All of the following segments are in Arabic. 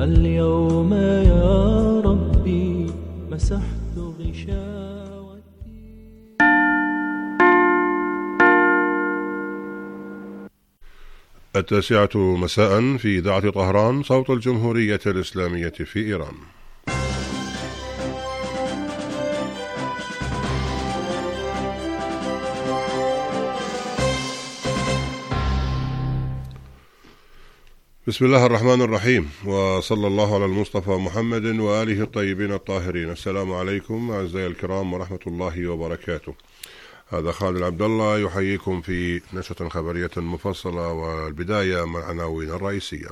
اليوم يا ربي مسحت غشاوتي. التاسعة مساء في إذاعة طهران صوت الجمهورية الإسلامية في إيران. بسم الله الرحمن الرحيم، وصلى الله على المصطفى محمد وآله الطيبين الطاهرين. السلام عليكم أعزائي الكرام ورحمة الله وبركاته. هذا خالد عبد الله يحييكم في نشرة خبرية مفصلة، والبداية مع العناوين الرئيسية.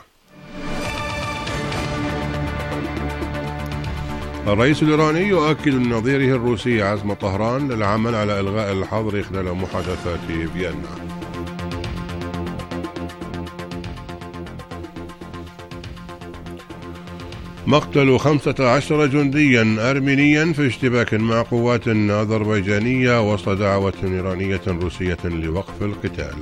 الرئيس الإيراني يؤكد لنظيره الروسي عزم طهران للعمل على إلغاء الحظر خلال محادثات فيينا. مقتل 15 جنديا أرمينيا في اشتباك مع قوات أذربيجانية وسط دعوة إيرانية روسية لوقف القتال.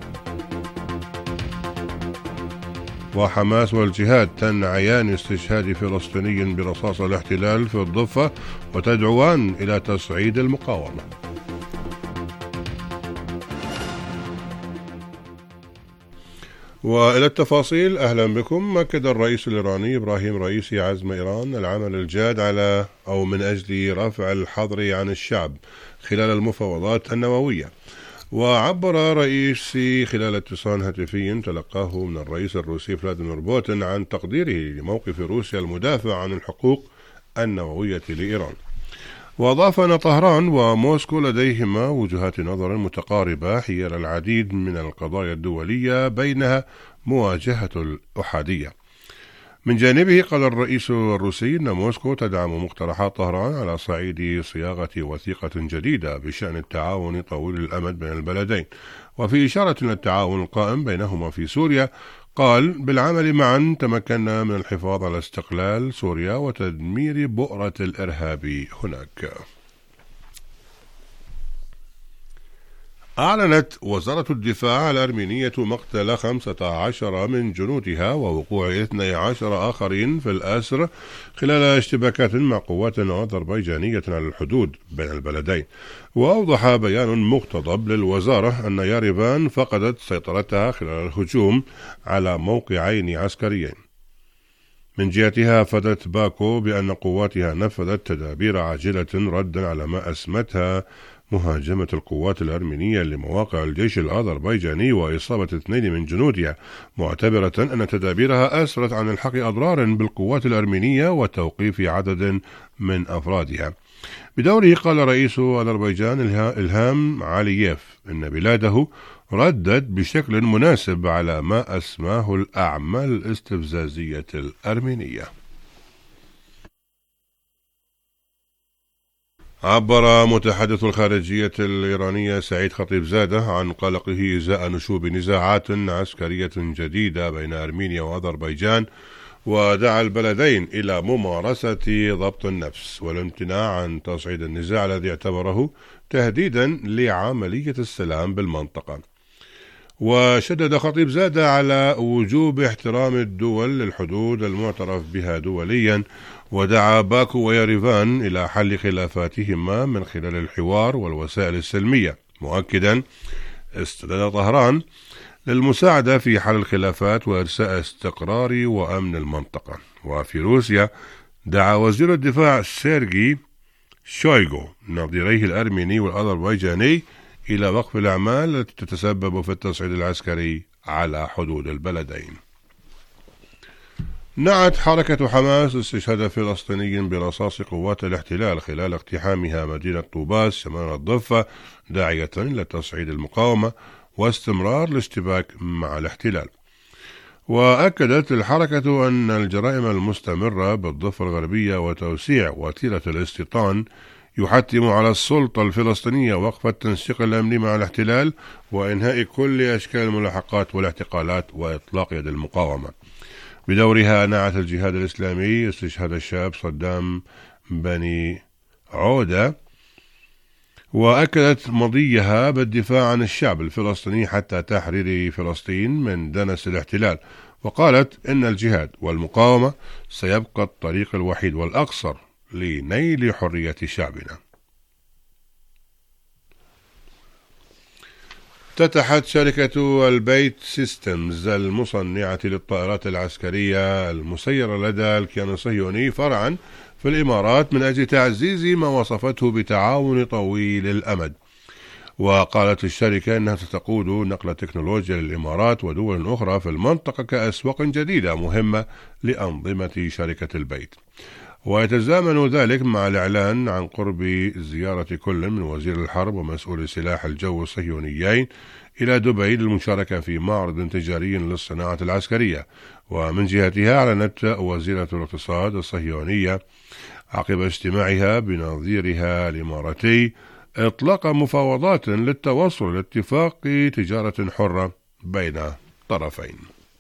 وحماس والجهاد تنعيان استشهاد فلسطيني برصاص الاحتلال في الضفة وتدعوان إلى تصعيد المقاومة. وإلى التفاصيل. أهلا بكم. أكد الرئيس الإيراني إبراهيم رئيسي عزم إيران العمل الجاد على أو من أجل رفع الحظر عن الشعب خلال المفاوضات النووية. وعبر رئيسي خلال اتصال هاتفي تلقاه من الرئيس الروسي فلاديمير بوتين عن تقديره لموقف روسيا المدافع عن الحقوق النووية لإيران. وأضاف أن طهران وموسكو لديهما وجهات نظر متقاربة حيال العديد من القضايا الدولية بينها مواجهة الأحادية. من جانبه قال الرئيس الروسي أن موسكو تدعم مقترحات طهران على صعيد صياغة وثيقة جديدة بشأن التعاون طويل الأمد بين البلدين، وفي إشارة إلى التعاون القائم بينهما في سوريا قال: بالعمل معا تمكنا من الحفاظ على استقلال سوريا وتدمير بؤرة الإرهاب هناك. أعلنت وزارة الدفاع الأرمينية مقتل 15 من جنودها ووقوع 12 آخرين في الأسر خلال اشتباكات مع قوات أذربيجانية على الحدود بين البلدين. وأوضح بيان مقتضب للوزارة أن يريفان فقدت سيطرتها خلال الهجوم على موقعين عسكريين. من جهتها أفادت باكو بأن قواتها نفذت تدابير عاجلة ردا على ما أسمتها مهاجمة القوات الأرمينية لمواقع الجيش الأذربيجاني وإصابة 2 من جنودها، معتبرة أن تدابيرها أسرت عن الحق أضرار بالقوات الأرمينية وتوقيف عدد من أفرادها. بدوره قال رئيس أذربيجان إلهام علييف إن بلاده ردت بشكل مناسب على ما أسماه الأعمال الاستفزازية الأرمينية. عبر متحدث الخارجية الإيرانية سعيد خطيبزادة عن قلقه إزاء نشوب نزاعات عسكرية جديدة بين أرمينيا وأذربيجان، ودعا البلدين إلى ممارسة ضبط النفس والامتناع عن تصعيد النزاع الذي اعتبره تهديدا لعملية السلام بالمنطقة. وشدد خطيبزادة على وجوب احترام الدول للحدود المعترف بها دوليا، ودعا باكو ويريفان إلى حل خلافاتهما من خلال الحوار والوسائل السلمية، مؤكدا استعداد طهران للمساعدة في حل الخلافات وإرساء استقرار وأمن المنطقة. وفي روسيا دعا وزير الدفاع سيرجي شويغو نظيريه الأرميني والأذربيجاني إلى وقف الأعمال التي تتسبب في التصعيد العسكري على حدود البلدين. نعت حركة حماس استشهاد فلسطيني برصاص قوات الاحتلال خلال اقتحامها مدينة طوباس شمال الضفة، داعية إلى تصعيد المقاومة واستمرار الاشتباك مع الاحتلال. وأكدت الحركة أن الجرائم المستمرة بالضفة الغربية وتوسيع وتيرة الاستيطان يحتم على السلطة الفلسطينية وقف التنسيق الأمني مع الاحتلال وإنهاء كل أشكال الملاحقات والاعتقالات وإطلاق يد المقاومة. بدورها نعت الجهاد الإسلامي استشهاد الشاب صدام بني عودة، وأكدت مضيها بالدفاع عن الشعب الفلسطيني حتى تحرير فلسطين من دنس الاحتلال. وقالت إن الجهاد والمقاومة سيبقى الطريق الوحيد والأقصر لنيل حرية شعبنا. افتتحت شركة البيت سيستمز المصنعة للطائرات العسكرية المسيرة لدى الكيان الصهيوني فرعا في الإمارات من أجل تعزيز ما وصفته بتعاون طويل الأمد. وقالت الشركة أنها ستقود نقل تكنولوجيا للإمارات ودول أخرى في المنطقة كأسواق جديدة مهمة لأنظمة شركة البيت. ويتزامن ذلك مع الإعلان عن قرب زيارة كل من وزير الحرب ومسؤول سلاح الجو الصهيونيين إلى دبي للمشاركة في معرض تجاري للصناعة العسكرية. ومن جهتها أعلنت وزيرة الاقتصاد الصهيونية عقب اجتماعها بنظيرها الإماراتي إطلاق مفاوضات للتوصل لاتفاق تجارة حرة بين طرفين.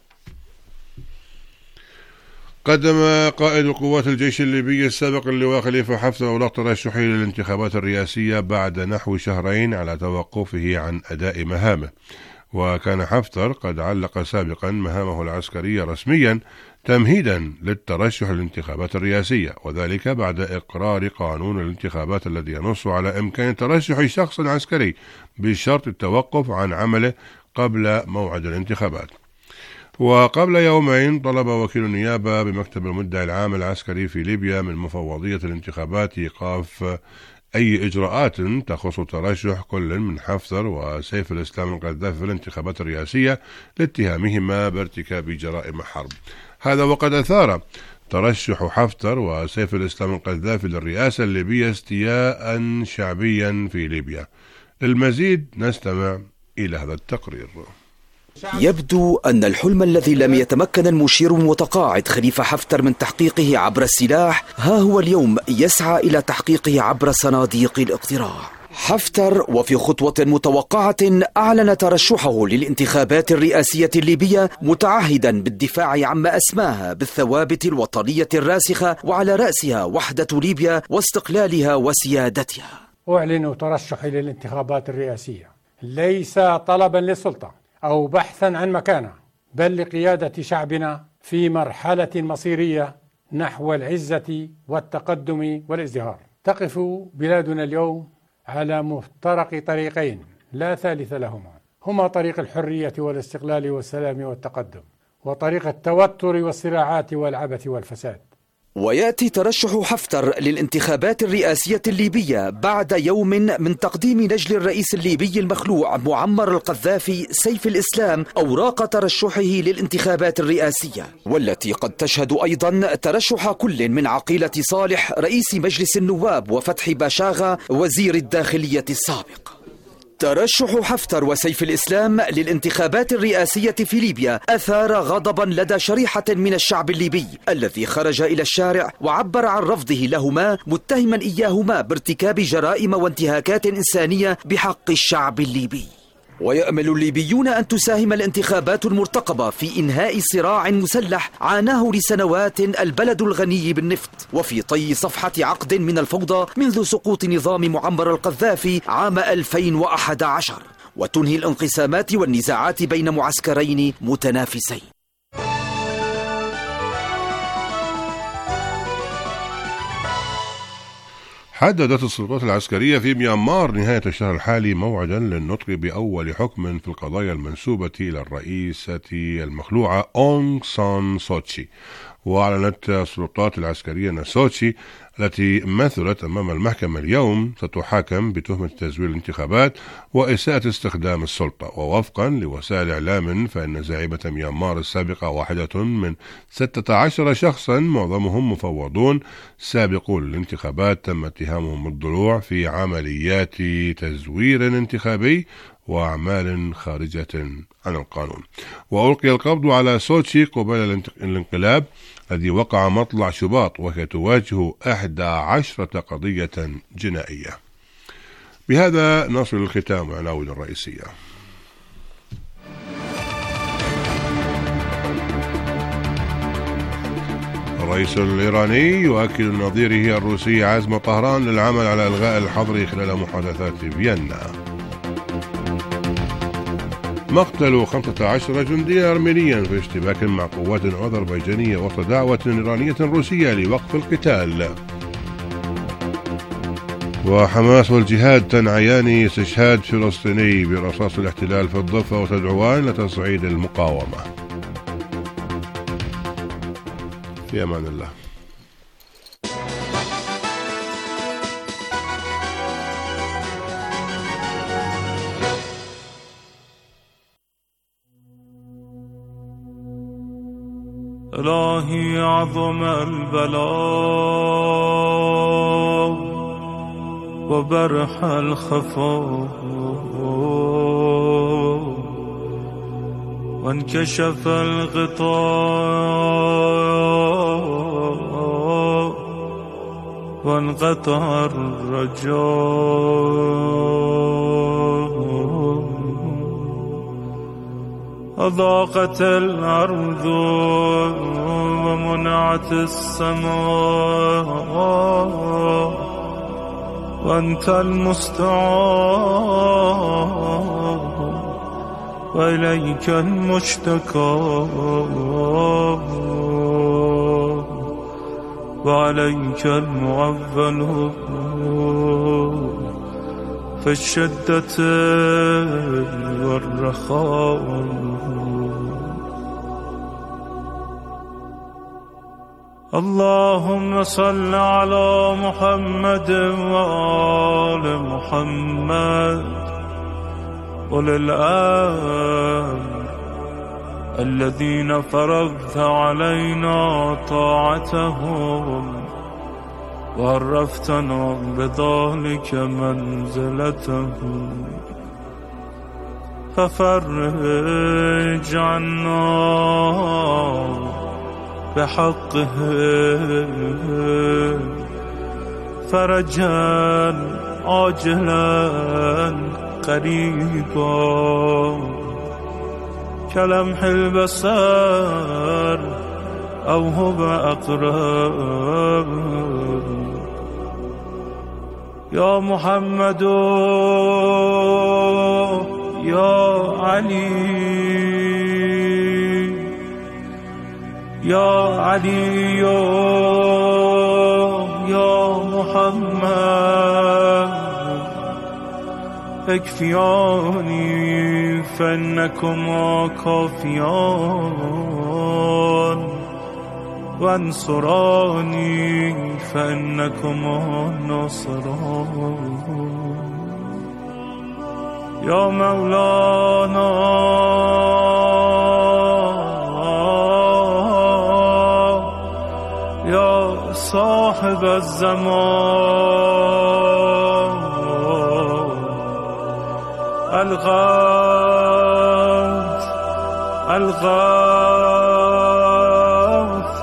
قدم قائد قوات الجيش الليبي السابق اللواء خليفة حفتر أوراق ترشحه للانتخابات الرئاسية بعد نحو شهرين على توقفه عن أداء مهامه. وكان حفتر قد علق سابقا مهامه العسكرية رسميا تمهيدا للترشح للانتخابات الرئاسية، وذلك بعد إقرار قانون الانتخابات الذي ينص على إمكان ترشح شخص عسكري بشرط التوقف عن عمله قبل موعد الانتخابات. وقبل يومين طلب وكيل النيابة بمكتب المدعي العام العسكري في ليبيا من مفوضية الانتخابات إيقاف أي إجراءات تخص ترشح كل من حفتر وسيف الإسلام القذافي في الانتخابات الرئاسية لاتهامهما بارتكاب جرائم حرب. هذا وقد أثار ترشح حفتر وسيف الإسلام القذافي للرئاسة الليبية استياء شعبيا في ليبيا. للمزيد نستمع إلى هذا التقرير. يبدو أن الحلم الذي لم يتمكن المشير المتقاعد خليفة حفتر من تحقيقه عبر السلاح ها هو اليوم يسعى إلى تحقيقه عبر صناديق الاقتراع. حفتر وفي خطوة متوقعة أعلن ترشحه للانتخابات الرئاسية الليبية متعهدا بالدفاع عما أسماها بالثوابت الوطنية الراسخة وعلى رأسها وحدة ليبيا واستقلالها وسيادتها. أعلن ترشحي للانتخابات الرئاسية ليس طلبا للسلطة أو بحثا عن مكانة، بل لقيادة شعبنا في مرحلة مصيرية نحو العزة والتقدم والازدهار. تقف بلادنا اليوم على مفترق طريقين لا ثالث لهما، هما طريق الحرية والاستقلال والسلام والتقدم، وطريق التوتر والصراعات والعبث والفساد. ويأتي ترشح حفتر للانتخابات الرئاسية الليبية بعد يوم من تقديم نجل الرئيس الليبي المخلوع معمر القذافي سيف الإسلام أوراق ترشحه للانتخابات الرئاسية، والتي قد تشهد أيضا ترشح كل من عقيلة صالح رئيس مجلس النواب وفتحي باشاغا وزير الداخلية السابق. ترشح حفتر وسيف الإسلام للانتخابات الرئاسية في ليبيا أثار غضبا لدى شريحة من الشعب الليبي الذي خرج إلى الشارع وعبر عن رفضه لهما متهما إياهما بارتكاب جرائم وانتهاكات إنسانية بحق الشعب الليبي. ويأمل الليبيون أن تساهم الانتخابات المرتقبة في إنهاء صراع مسلح عاناه لسنوات البلد الغني بالنفط، وفي طي صفحة عقد من الفوضى منذ سقوط نظام معمر القذافي عام 2011، وتنهي الانقسامات والنزاعات بين معسكرين متنافسين. حددت السلطات العسكرية في ميانمار نهاية الشهر الحالي موعدا للنطق بأول حكم في القضايا المنسوبة إلى الرئيسة المخلوعة أونغ سان سوتشي. وأعلنت السلطات العسكرية أن سوتشي التي مثلت أمام المحكمة اليوم ستحاكم بتهمة تزوير الانتخابات وإساءة استخدام السلطة. ووفقا لوسائل إعلام فإن زعيمة ميانمار السابقة واحدة من 16 شخصا معظمهم مفوضون سابقون للانتخابات تم اتهامهم بالضلوع في عمليات تزوير انتخابي وأعمال خارجة عن القانون. وألقي القبض على سوتشي قبيل الانقلاب الذي وقع مطلع شباط وهي تواجه 11 قضية جنائية. بهذا نصل الختام عناوين الرئيسية. الرئيس الإيراني يؤكد نظيره الروسي عزم طهران للعمل على إلغاء الحظر خلال محادثات فيينا. مقتل 15 جنديا أرمينيا في اشتباك مع قوات أذربيجانية وسط دعوة إيرانية روسية لوقف القتال. وحماس والجهاد تنعيان استشهاد فلسطيني برصاص الاحتلال في الضفة وتدعوان لتصعيد المقاومة. في أمان الله. إلهي عظم البلاء وبرح الخفاء وانكشف الغطاء وانقطع الرجاء أضاقت الأرض ومنعت السماء وأنت المستعان وإليك المشتكى وعليك المعول في الشدة والرخاء. اللهم صل على محمد وآل محمد أولي الأمر الذين فرضت علينا طاعتهم وعرفتنا بذلك منزلتهم ففرج عنا بحقهم فرجا عاجلا قريبا كلمح البصر أو هو أقرب. يا محمد يا علي يا علي يا محمد اكفياني فإنكما كافيان وانصراني فإنكما ناصران. يا مولانا يا صاحب الزمان الغوث الغوث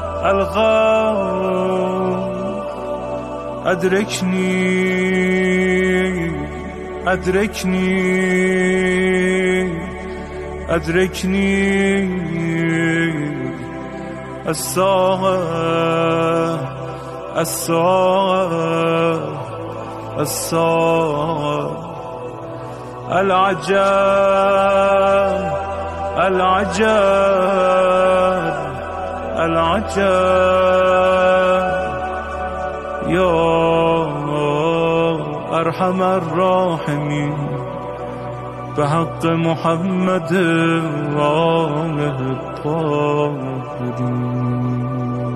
الغوث أدركني أدركني أدركني الساعة الساعة الساعة العجاب العجاب العجاب. يا أرحم الراحمين بحق محمد وآله الطاهرين.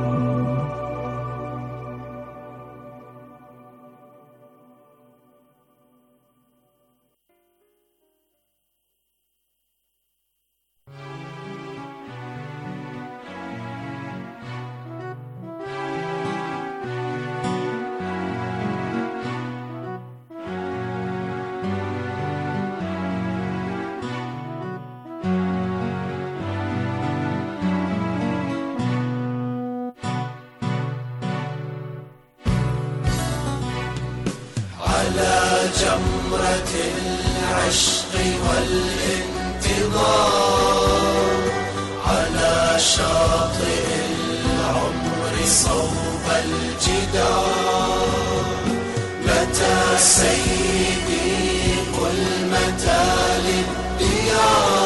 على جمرة العشق والانتظار على شاطئ العمر صوب الجدار. متى سيدي قل متى للديار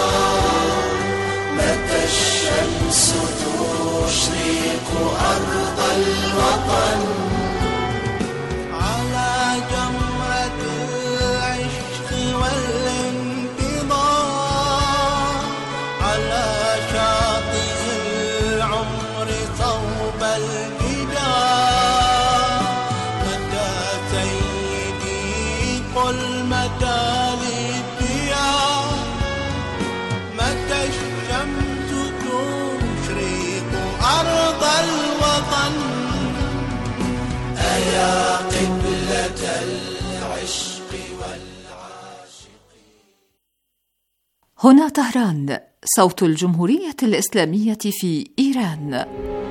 هنا طهران، صوت الجمهورية الإسلامية في إيران.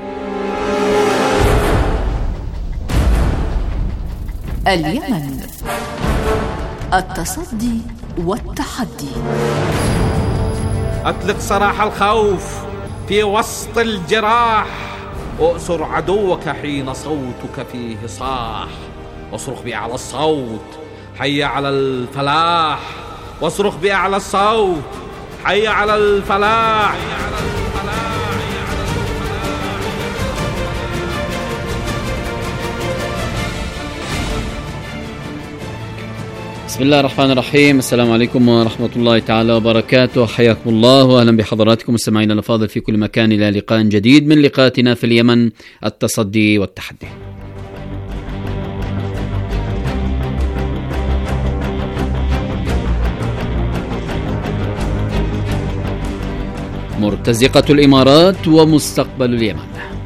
اليمن، التصدي والتحدي. أطلق سراح الخوف في وسط الجراح، أؤسر عدوك حين صوتك فيه صاح، واصرخ بأعلى الصوت حي على الفلاح، واصرخ بأعلى الصوت حي على الفلاح. بسم الله الرحمن الرحيم. السلام عليكم ورحمة الله تعالى وبركاته. حياكم الله وأهلا بحضراتكم مستمعينا الأفاضل في كل مكان إلى لقاء جديد من لقاءاتنا في اليمن، التصدي والتحدي. مرتزقة الإمارات ومستقبل اليمن.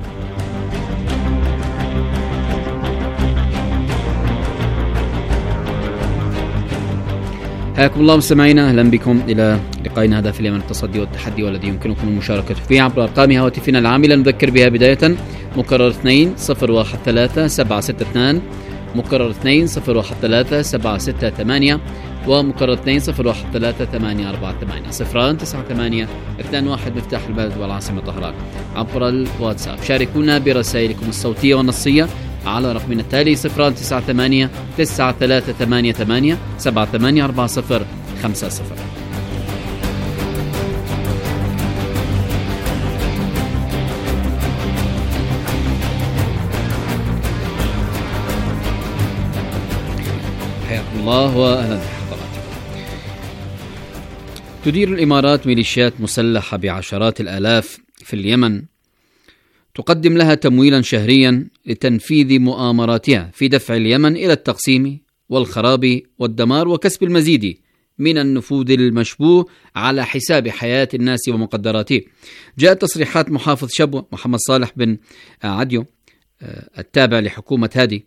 حياكم الله مستمعينا، أهلا بكم إلى لقائنا هذا في اليمن، التصدي والتحدي، والذي يمكنكم المشاركة فيه عبر أرقام هواتفنا العاملة. نذكر بها بداية: مكرر 2-013-762، مكرر 2-013-768، ومكرر 2-013-848، 098-28 مفتاح البلد والعاصمة طهران. عبر الواتساب شاركونا برسائلكم الصوتية والنصية على رقمنا التالي 098-9388-784050. حياكم الله وأهلا بحضراتكم. تدير الإمارات ميليشيات مسلحة بعشرات الآلاف في اليمن، تقدم لها تمويلا شهريا لتنفيذ مؤامراتها في دفع اليمن إلى التقسيم والخراب والدمار وكسب المزيد من النفوذ المشبوه على حساب حياة الناس ومقدراته. جاءت تصريحات محافظ شبوة محمد صالح بن عديو التابع لحكومة هادي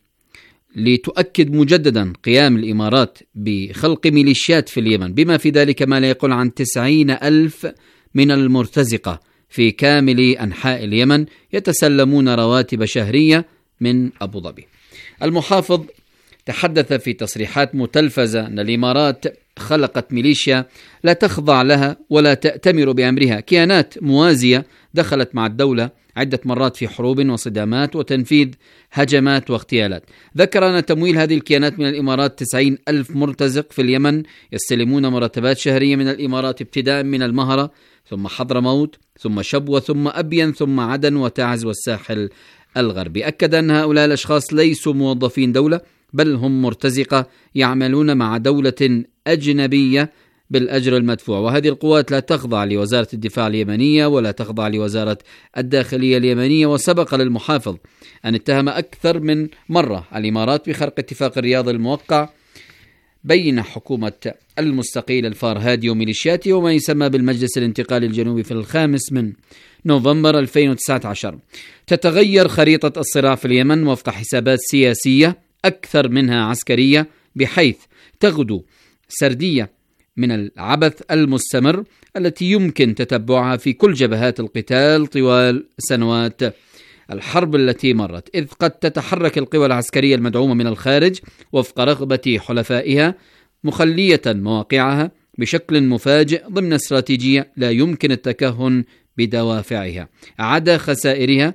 لتؤكد مجددا قيام الإمارات بخلق ميليشيات في اليمن، بما في ذلك ما لا يقل عن 90,000 من المرتزقة في كامل أنحاء اليمن يتسلمون رواتب شهرية من أبو ظبي. المحافظ تحدث في تصريحات متلفزة أن الإمارات خلقت ميليشيا لا تخضع لها ولا تأتمر بأمرها، كيانات موازية دخلت مع الدولة عدة مرات في حروب وصدامات وتنفيذ هجمات واغتيالات. ذكر أن تمويل هذه الكيانات من الإمارات 90,000 مرتزق في اليمن يستلمون مرتبات شهرية من الإمارات، ابتداء من المهرة ثم حضرموت ثم شبوة ثم أبين ثم عدن وتعز والساحل الغربي. أكد أن هؤلاء الأشخاص ليسوا موظفين دولة، بل هم مرتزقة يعملون مع دولة أجنبية بالأجر المدفوع، وهذه القوات لا تخضع لوزارة الدفاع اليمنية ولا تخضع لوزارة الداخلية اليمنية. وسبق للمحافظ أن اتهم أكثر من مرة الإمارات بخرق اتفاق الرياض الموقع بين حكومة المستقيل الفارهادي وميليشياته وما يسمى بالمجلس الانتقالي الجنوبي في 5 من نوفمبر 2019. تتغير خريطة الصراع في اليمن وفق حسابات سياسية أكثر منها عسكرية، بحيث تغدو سردية من العبث المستمر التي يمكن تتبعها في كل جبهات القتال طوال سنوات الحرب التي مرت، إذ قد تتحرك القوى العسكرية المدعومة من الخارج وفق رغبة حلفائها، مخلية مواقعها بشكل مفاجئ ضمن استراتيجية لا يمكن التكهن بدوافعها عدا خسائرها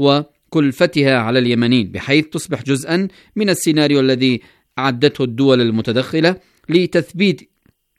وكلفتها على اليمنيين، بحيث تصبح جزءا من السيناريو الذي أعدته الدول المتدخلة لتثبيت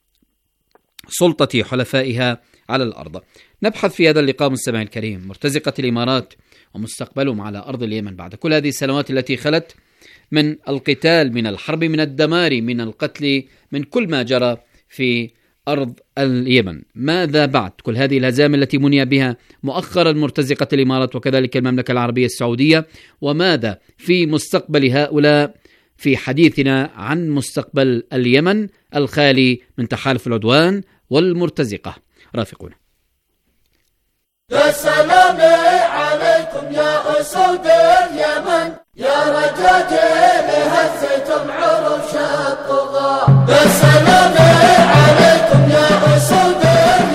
سلطة حلفائها على الأرض. نبحث في هذا اللقاء مستمعي الكريم مرتزقة الإمارات ومستقبلهم على أرض اليمن بعد كل هذه السنوات التي خلت من القتال، من الحرب، من الدمار، من القتل، من كل ما جرى في أرض اليمن. ماذا بعد كل هذه الهزائم التي مني بها مؤخرا مرتزقة الإمارات وكذلك المملكة العربية السعودية؟ وماذا في مستقبل هؤلاء في حديثنا عن مستقبل اليمن الخالي من تحالف العدوان والمرتزقة؟ رافقونا. يا سلام عليكم يا أسود اليمن، يا رجاجيل هزتم عروش الطغاة. يا سلام عليكم يا أسود اليمن،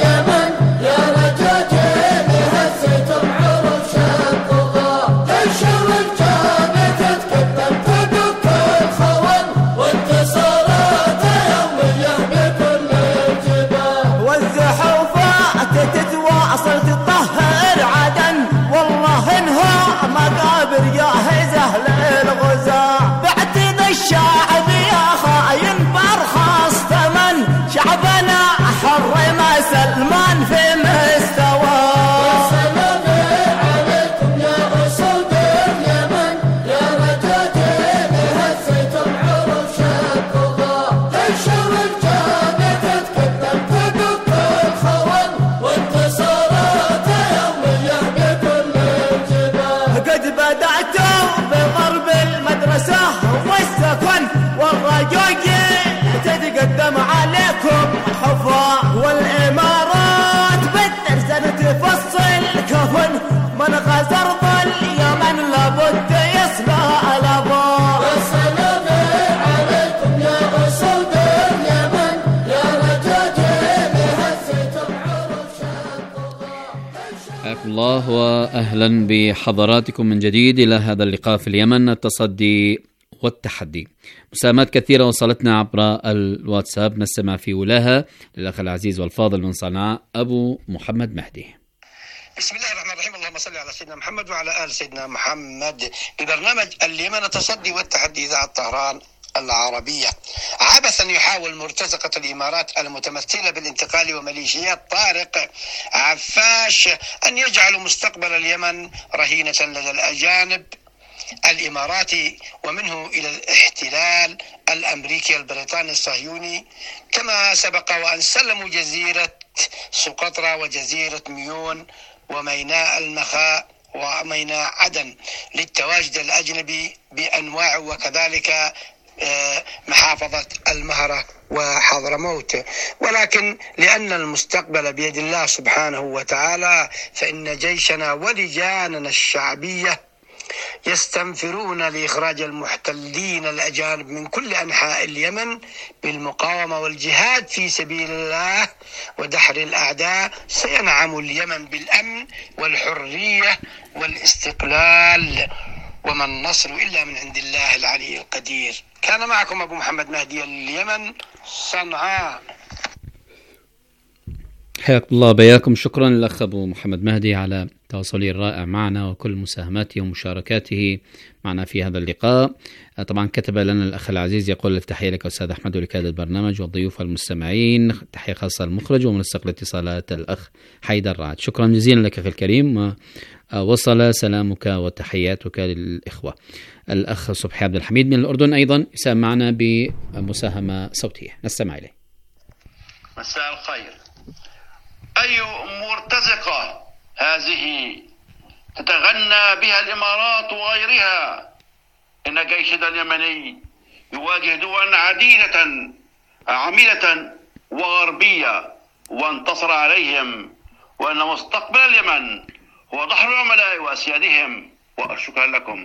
وأهلا بحضراتكم من جديد إلى هذا اللقاء في اليمن، التصدي والتحدي. مساهمات كثيرة وصلتنا عبر الواتساب، نستمع في ولاها للأخ العزيز والفاضل من صنعاء أبو محمد مهدي. بسم الله الرحمن الرحيم، اللهم صل على سيدنا محمد وعلى آل سيدنا محمد. ببرنامج اليمن التصدي والتحدي إذاعة طهران العربية. عبثا يحاول مرتزقة الإمارات المتمثلة بالانتقال وميليشيات طارق عفاش أن يجعلوا مستقبل اليمن رهينة لدى الأجانب الإماراتي ومنه إلى الاحتلال الأمريكي البريطاني الصهيوني، كما سبق وأن سلموا جزيرة سقطرى وجزيرة ميون وميناء المخاء وميناء عدن للتواجد الأجنبي بأنواع، وكذلك محافظة المهرة وحضرموت. ولكن لأن المستقبل بيد الله سبحانه وتعالى، فإن جيشنا ولجاننا الشعبية يستنفرون لإخراج المحتلين الأجانب من كل أنحاء اليمن بالمقاومة والجهاد في سبيل الله ودحر الأعداء. سينعم اليمن بالأمن والحرية والاستقلال، وما النصر إلا من عند الله العلي القدير. كان معكم أبو محمد مهدي، اليمن، صنعاء. حياكم الله بياكم. شكرا للأخ أبو محمد مهدي على تواصله الرائع معنا وكل مساهماته ومشاركاته معنا في هذا اللقاء. طبعا كتب لنا الأخ العزيز يقول: التحية لك أستاذ أحمد ولكادة البرنامج والضيوف والمستمعين، تحية خاصة للمخرج ومنسق الاتصالات الأخ حيدر رعد. شكرا جزيلا لك أخي الكريم، وصل سلامك وتحياتك للإخوة. الأخ صبحي عبد الحميد من الأردن أيضا يساهم معنا بمساهمة صوتية، نستمع إليه. مساء الخير. أي مرتزقة هذه تتغنى بها الإمارات وغيرها؟ إن جيشنا اليمني يواجه دول عديدة عميلة وغربية وانتصر عليهم، وأن مستقبل اليمن هو دحر العملاء وأسيادهم. وشكرا لكم.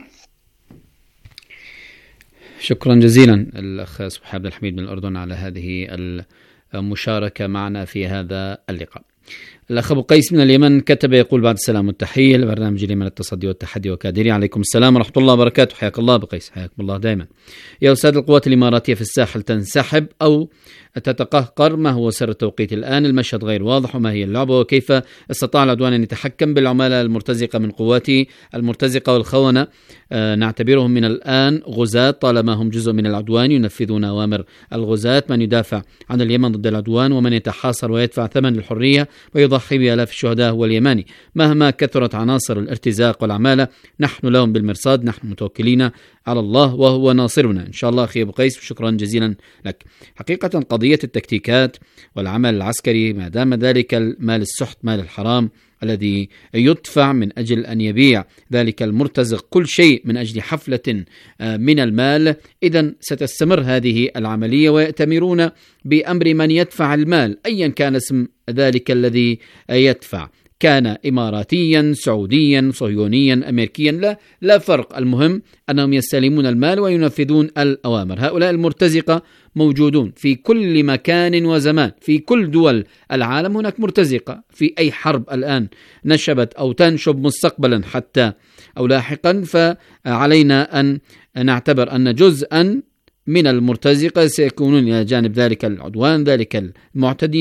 شكرا جزيلا الأخ صبحي عبد الحميد من الأردن على هذه المشاركة معنا في هذا اللقاء. الأخ أبو قيس من اليمن كتب يقول: بعد السلام والتحية لبرنامج اليمن التصدي والتحدي وكادري. عليكم السلام ورحمة الله وبركاته. حياك الله أبو قيس، حياكم الله دائما. يا أستاذ، القوات الإماراتية في الساحل تنسحب أو تتقهقر؟ ما هو سر التوقيت الآن؟ المشهد غير واضح، وما هي اللعبة؟ وكيف استطاع العدوان أن يتحكم بالعمالة المرتزقة من قواتي المرتزقة والخونة؟ نعتبرهم من الآن غزاة طالما هم جزء من العدوان ينفذون أوامر الغزاة. من يدافع عن اليمن ضد العدوان ومن يتحاصر ويدفع ثمن الحرية ويضحي بآلاف الشهداء هو اليماني. مهما كثرت عناصر الارتزاق والعمالة نحن لهم بالمرصاد، نحن متوكلين على الله وهو ناصرنا إن شاء الله. أخي أبو قيس شكرا جزيلا لك. حقيقة قضية التكتيكات والعمل العسكري ما دام ذلك المال السحت مال الحرام الذي يدفع من أجل أن يبيع ذلك المرتزق كل شيء من أجل حفلة من المال، إذن ستستمر هذه العملية ويأتمرون بأمر من يدفع المال أيا كان اسم ذلك الذي يدفع، كان إماراتيا سعوديا صهيونيا أمريكيا، لا فرق. المهم أنهم يستلمون المال وينفذون الأوامر. هؤلاء المرتزقة موجودون في كل مكان وزمان، في كل دول العالم هناك مرتزقة. في أي حرب الآن نشبت أو تنشب مستقبلا حتى أو لاحقا، فعلينا أن نعتبر أن جزءا من المرتزقة سيكونون إلى جانب ذلك العدوان ذلك المعتدي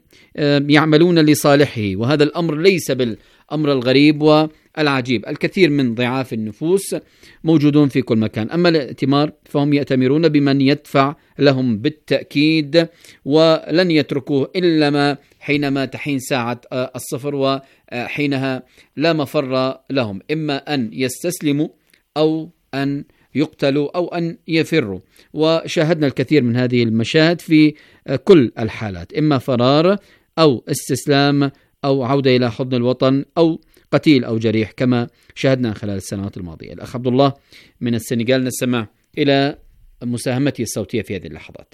ويعملون لصالحه. وهذا الأمر ليس بالأمر الغريب والعجيب. الكثير من ضعاف النفوس موجودون في كل مكان. أما الائتمار فهم يأتمرون بمن يدفع لهم بالتأكيد، ولن يتركوه إلا ما حينما تحين ساعة الصفر، وحينها لا مفر لهم، إما أن يستسلموا أو أن يقتلوا أو أن يفروا. وشاهدنا الكثير من هذه المشاهد في كل الحالات، إما فرار أو استسلام أو عودة إلى حضن الوطن أو قتيل أو جريح كما شاهدنا خلال السنوات الماضية. الأخ عبد الله من السنغال نستمع إلى مساهمته الصوتية في هذه اللحظات.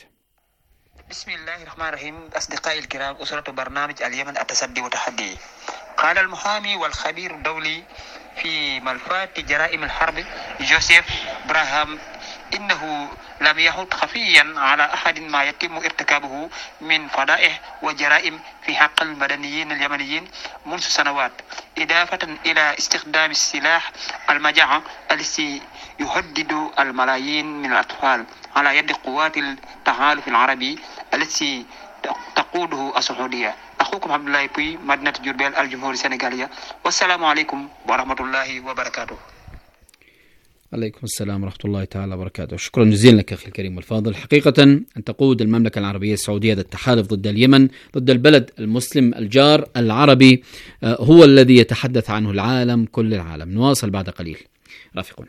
بسم الله الرحمن الرحيم. أصدقائي الكرام، أسرة برنامج اليمن التصدي والتحدي. قال المحامي والخبير الدولي في ملفات جرائم الحرب جوزيف براهام إنه لم يعد خفيا على أحد ما يتم ارتكابه من فضائح وجرائم في حق المدنيين اليمنيين منذ سنوات، إضافة إلى استخدام السلاح المجاعة الذي يهدد الملايين من الأطفال على يد قوات التحالف العربي التي تقوده السعودية. أخوكم عبد الله بوي، مدينة جربيل، الجمهورية السنغالية، والسلام عليكم ورحمة الله وبركاته. عليكم السلام ورحمة الله تعالى وبركاته. شكرا جزيلا لك أخي الكريم والفاضل. حقيقة أن تقود المملكة العربية السعودية هذا التحالف ضد اليمن، ضد البلد المسلم الجار العربي، هو الذي يتحدث عنه العالم، كل العالم. نواصل بعد قليل، رافقنا.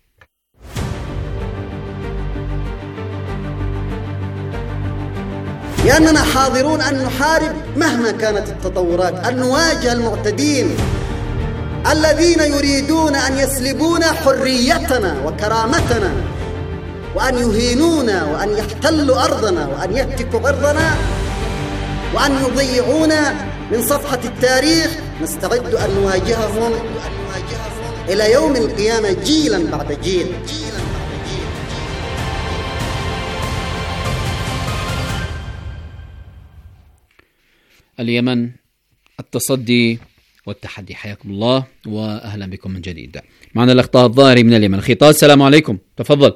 لأننا حاضرون أن نحارب مهما كانت التطورات، أن نواجه المعتدين الذين يريدون أن يسلبون حريتنا وكرامتنا، وأن يهينونا، وأن يحتلوا أرضنا، وأن يهتكوا أرضنا، وأن يضيعونا من صفحة التاريخ. نستعد أن نواجههم إلى يوم القيامة جيلا بعد جيل. اليمن، التصدي والتحدي. حياكم الله وأهلا بكم من جديد. معنا الأخ طه الظاهري من اليمن. أخي طه، السلام عليكم، تفضل.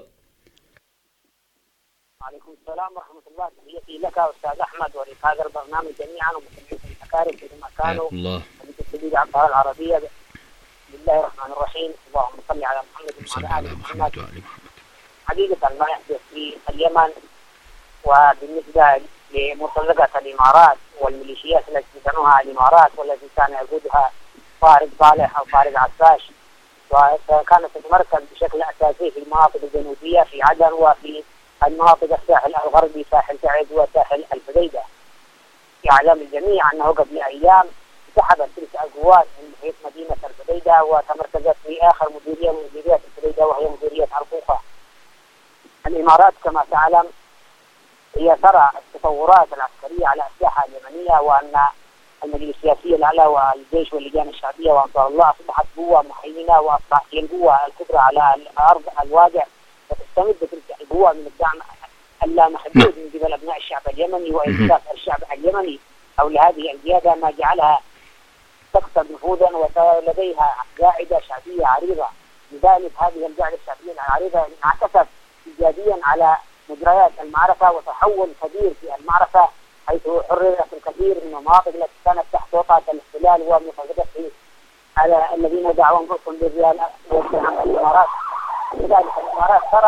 وعليكم السلام ورحمة الله. تحياتي لك أستاذ أحمد ولهذا البرنامج جميعا ومستمعين الأكارم في مكانه. حياك الله. الجديد عن القناة العربية. بسم الله الرحمن الرحيم. اللهم صل على محمد وعلى آل محمد. حقيقة ما يحدث في اليمن وبالنسبة لمرتزقة الإمارات والميليشيات التي تبنوها الإمارات والتي كان يقودها فارق صالح أو فارق عساش، وكانت تتمركز بشكل أساسي في المناطق الجنوبية في عدن وفي المناطق الساحل الغربي، ساحل تعز وساحل الحديدة. يعلم الجميع أنه قبل أيام سحبت تلك القوات من محيط مدينة الحديدة وتمركزت في آخر مديرية من مديريات الحديدة وهي مديرية عرقوقة. الإمارات كما تعلم هي ترى التطورات العسكرية على الساحة اليمنية، وأن المجلس السياسي الأعلى والجيش واللجان الشعبية وأنصار الله أصبحت قوة مهيمنة وأصبحت هي القوة الكبرى على الأرض الواقع، وتستمد تلك القوة من الدعم اللامحدود من قبل أبناء الشعب اليمني وإنساس الشعب اليمني حول هذه القيادة، ما جعلها تكسب نفوذا ولديها قاعدة شعبية عريضة. لذلك هذه القاعدة الشعبية العريضة انعكست إيجابيا على مجريات المعركة وتحول كبير في المعركة، حيث حررت الكثير من المناطق التي كانت تحت وطأة الاحتلال ومفاوضته على الذين دعوا انفسهم بالريال والسلام الإمارات. لذلك الإمارات ترى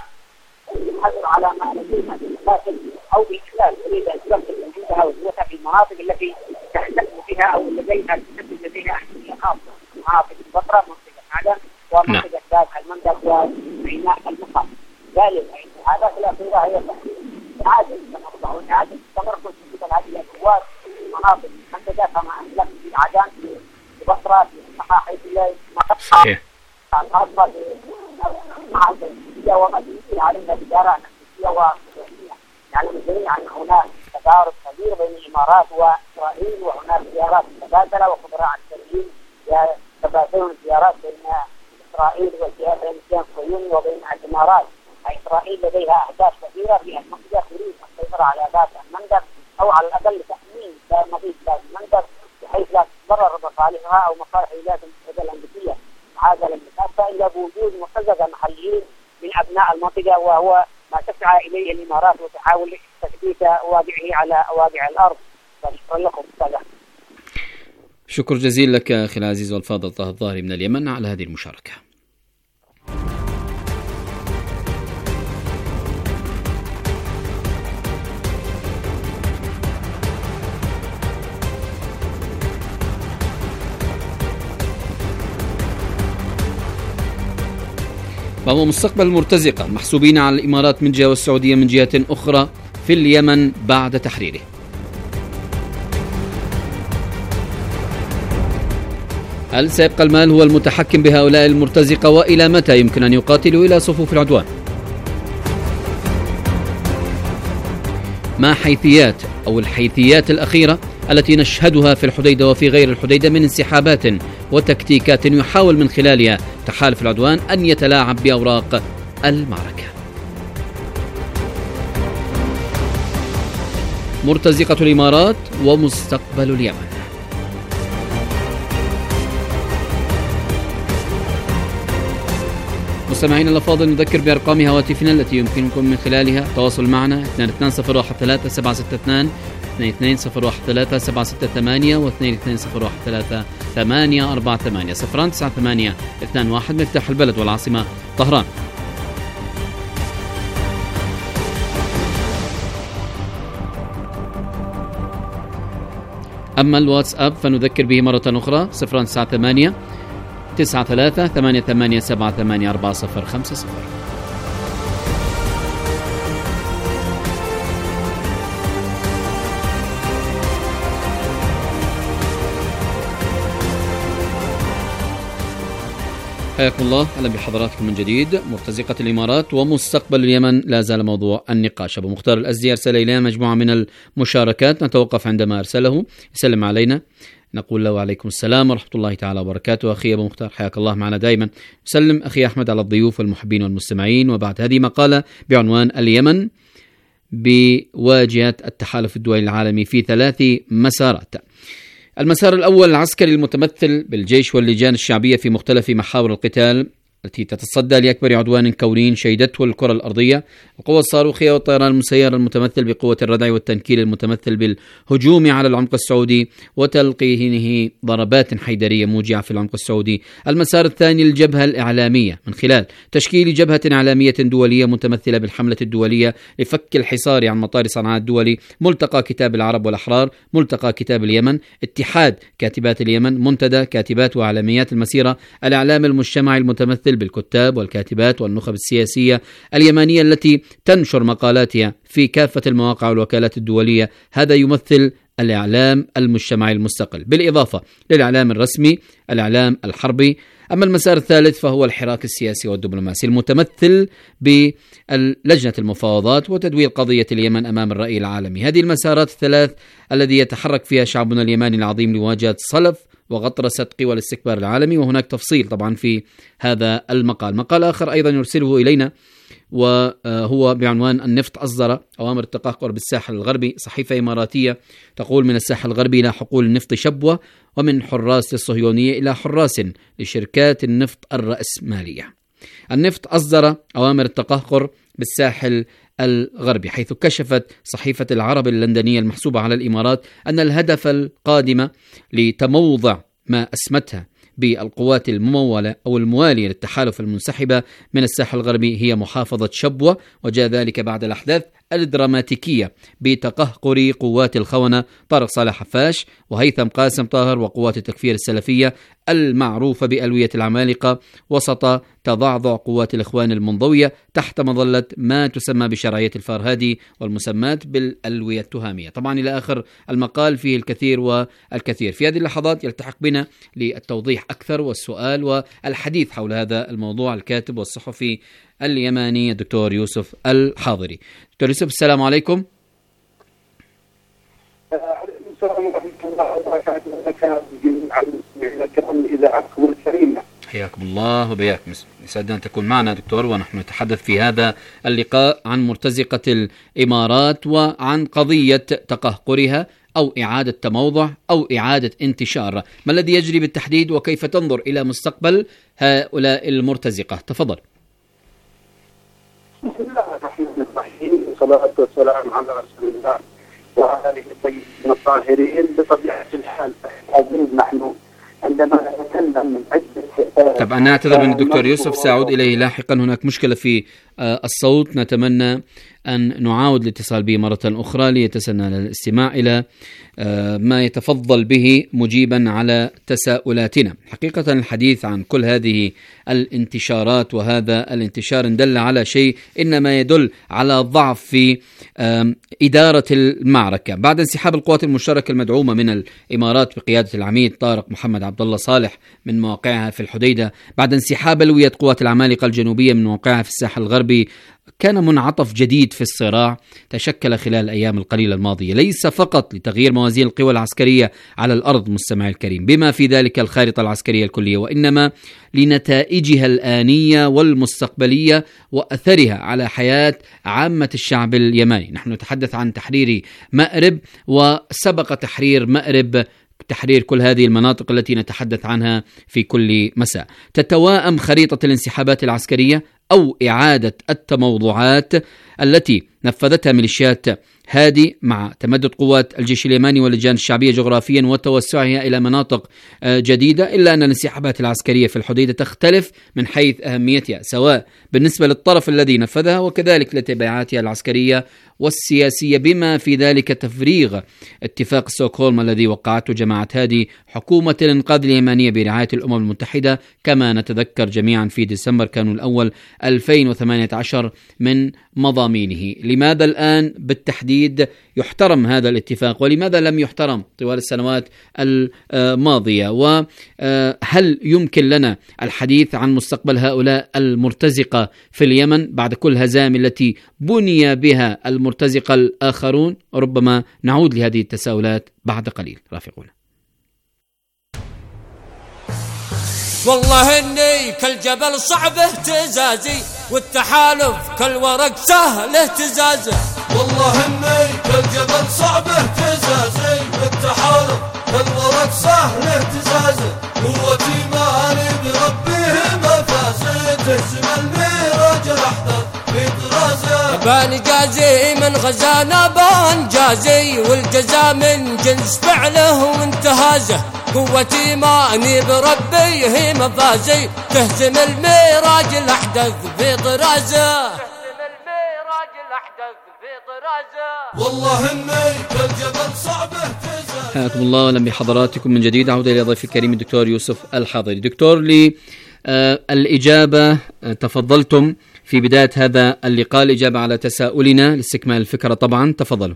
تحذر على ما لديها من مشاكل أو بإحلال تريد أن تمسك وجودها وقوتها في المناطق التي تحتل فيها أو لديها أهمية خاصة، مناطق البصرة، منطقة عدن، ومنطقة ذات المندب وميناء المقام. ذلك الحالات الأخيرة هي إعادة تمركز في مثل هذه القوات مناطق محددة كما أسلفت في عدن، في بصرة، في الصحراء، حيث صحيح. خاصة مع الجنسية ومدينة علينا تجارة نفسية وسياسية. يعني الجميع أن هناك تضارب كبير بين الإمارات وإسرائيل، وهناك زيارات متبادلة وخبراء عسكريين يتبادلون الزيارات بين إسرائيل والجهات الصهيوني وبين الإمارات. إسرائيل لديها أهداف كثيرة في المنطقة، تريد السيطرة على ذات المندب أو على الأقل تأمين مضيق ذات المندب بحيث لا تضرر مصالحها أو مصالح الولايات المتحدة الأمريكية. هذا لم يتأتى إلا بوجود مرتزقة محليين من أبناء المنطقة، وهو ما تسعى إليه الإمارات وتحاول تثبيت واقعه على واقع الأرض. شكرا لكم. شكر جزيل لك أخي العزيز والفاضل طه الظاهري من اليمن على هذه المشاركة. وهو مستقبل المرتزقة محسوبين على الإمارات من جهة والسعودية من جهة أخرى في اليمن بعد تحريره. هل سيبقى المال هو المتحكم بهؤلاء المرتزقة؟ وإلى متى يمكن أن يقاتلوا إلى صفوف العدوان؟ ما حيثيات أو الحيثيات الأخيرة التي نشهدها في الحديدة وفي غير الحديدة من انسحابات وتكتيكات يحاول من خلالها تحالف العدوان أن يتلاعب بأوراق المعركة. مرتزقة الإمارات ومستقبل اليمن. مستمعينا الأفاضل نذكر بأرقام هواتفنا التي يمكنكم من خلالها التواصل معنا 22013762 22013768 و 22013848 09821 مفتاح البلد والعاصمة طهران. أما الواتساب فنذكر به مرة أخرى 098 93 88 78 4050. حياكم الله، أهلا بحضراتكم من جديد. مرتزقة الإمارات ومستقبل اليمن لا زال موضوع النقاش. أبو مختار الأزدي أرسل إلينا مجموعة من المشاركات، نتوقف عندما أرسله. يسلم علينا، نقول له وعليكم السلام ورحمة الله تعالى وبركاته. أخي أبو مختار حياك الله معنا دائما. يسلم أخي أحمد على الضيوف والمحبين والمستمعين. وبعد هذه مقالة بعنوان اليمن بواجهة التحالف الدولي العالمي في 3 مسارات. المسار الأول العسكري المتمثل بالجيش واللجان الشعبية في مختلف محاور القتال التي تتصدى لأكبر عدوان كوني شهدته الكرة الأرضية، القوة الصاروخية والطيران المسير المتمثل بقوة الردع والتنكيل المتمثل بالهجوم على العمق السعودي وتلقيهنه ضربات حيدرية موجعة في العمق السعودي. المسار الثاني الجبهة الإعلامية من خلال تشكيل جبهة إعلامية دولية متمثلة بالحملة الدولية لفك الحصار عن مطار صنعاء الدولي، ملتقى كتاب العرب والأحرار، ملتقى كتاب اليمن، اتحاد كاتبات اليمن، منتدى كاتبات وإعلاميات المسيرة، الإعلام المجتمعي المتمثل بالكتاب والكاتبات والنخب السياسية اليمنية التي تنشر مقالاتها في كافة المواقع والوكالات الدولية. هذا يمثل الإعلام المجتمعي المستقل، بالإضافة للإعلام الرسمي، الإعلام الحربي. أما المسار الثالث فهو الحراك السياسي والدبلوماسي المتمثل بلجنة المفاوضات وتدوير قضية اليمن أمام الرأي العالمي. هذه المسارات الثلاث الذي يتحرك فيها شعبنا اليماني العظيم لمواجهة صلف وغطرسة قوى الاستكبار العالمي. وهناك تفصيل طبعا في هذا المقال. مقال آخر أيضا يرسله إلينا وهو بعنوان النفط أصدر أوامر التقهقر بالساحل الغربي. صحيفة إماراتية تقول من الساحل الغربي إلى حقول النفط شبوة، ومن حراس الصهيونية إلى حراس لشركات النفط الرأسمالية. النفط أصدر أوامر التقهقر بالساحل الغربي، حيث كشفت صحيفة العرب اللندنية المحسوبة على الإمارات أن الهدف القادم لتموضع ما أسمتها بالقوات الممولة أو الموالية للتحالف المنسحبة من الساحل الغربي هي محافظة شبوة، وجاء ذلك بعد الأحداث الدراماتيكية بتقهقر قوات الخونة طارق صالح حفاش وهيثم قاسم طاهر وقوات التكفير السلفية المعروفة بألوية العمالقة وسط تضعضع قوات الإخوان المنضوية تحت مظلة ما تسمى بشرعية الفارهادي والمسمات بالألوية التهامية. طبعا إلى آخر المقال فيه الكثير والكثير. في هذه اللحظات يلتحق بنا للتوضيح أكثر والسؤال والحديث حول هذا الموضوع الكاتب والصحفي اليماني الدكتور يوسف الحاضري. دكتور يوسف السلام عليكم. عليكم السلام ورحمة الله وبركاته. الكرام إذاعتكم الكريمة. حياكم الله وبياكم. يسعدنا أن تكون معنا دكتور، ونحن نتحدث في هذا اللقاء عن مرتزقة الإمارات وعن قضية تقهقرها أو إعادة تموضع أو إعادة انتشار. ما الذي يجري بالتحديد وكيف تنظر إلى مستقبل هؤلاء المرتزقة؟ تفضل. بسم الله الرحمن الرحيم، والصلاة والسلام على رسول الله وعلى آله الطيبين الطاهرين. بطبيعة الحال نحن عندما نتكلم من عدة طبعا نعتذر من الدكتور يوسف، سأعود إليه لاحقا. هناك مشكلة في الصوت، نتمنى أن نعاود الاتصال به مرة أخرى ليتسنى الاستماع إلى ما يتفضل به مجيبا على تساؤلاتنا. حقيقة الحديث عن كل هذه الانتشارات وهذا الانتشار إن دل على شيء إنما يدل على ضعف في إدارة المعركة. بعد انسحاب القوات المشتركة المدعومة من الإمارات بقيادة العميد طارق محمد عبد الله صالح من مواقعها في الحديدة، بعد انسحاب ألوية قوات العمالقة الجنوبية من مواقعها في الساحل الغربي، كان منعطف جديد في الصراع تشكل خلال الأيام القليلة الماضية، ليس فقط لتغيير موازين القوى العسكرية على الأرض مستمعي الكريم بما في ذلك الخارطة العسكرية الكلية، وإنما لنتائجها الآنية والمستقبلية وأثرها على حياة عامة الشعب اليماني. نحن نتحدث عن تحرير مأرب، وسبق تحرير مأرب تحرير كل هذه المناطق التي نتحدث عنها في كل مساء. تتواءم خريطة الانسحابات العسكرية أو إعادة التموضعات التي نفذتها ميليشيات هادي مع تمدد قوات الجيش اليماني واللجان الشعبية جغرافيا وتوسعها إلى مناطق جديدة، إلا أن الانسحابات العسكرية في الحديدة تختلف من حيث أهميتها سواء بالنسبة للطرف الذي نفذها وكذلك لتبعاتها العسكرية والسياسية، بما في ذلك تفريغ اتفاق ستوكهولم الذي وقعته جماعة هادي حكومة الإنقاذ اليمنية برعاية الأمم المتحدة كما نتذكر جميعا في ديسمبر كانون الأول 2018 من مضامينه. لماذا الآن بالتحديد يحترم هذا الاتفاق ولماذا لم يحترم طوال السنوات الماضية؟ وهل يمكن لنا الحديث عن مستقبل هؤلاء المرتزقة في اليمن بعد كل هزائم التي بني بها المرتزقة الآخرون؟ ربما نعود لهذه التساؤلات بعد قليل. رافقونا. والله اني كالجبل صعب اهتزازي والتحالف كالورق سهل اهتزازه. والله اني كالجبل صعب اهتزازي والتحالف كالورق سهل اهتزازه. قوتي مالي بربيه مفازي تهزم الميراج الاحدث في طرازه. بان جازي من غزانا بان جازي والجزاء من جنس فعله وانتهازه. قوتي ماني بربي هي مفازي تهزم الميراج الأحدث في طرازه. والله إني كالجبل صعب اهتزازه. حياكم الله واهلا بحضراتكم من جديد. عودة إلى ضيفي الكريم الدكتور يوسف الحاضري. دكتور، للإجابة تفضلتم في بداية هذا اللقاء الإجابة على تساؤلنا لاستكمال الفكرة طبعا، تفضلوا.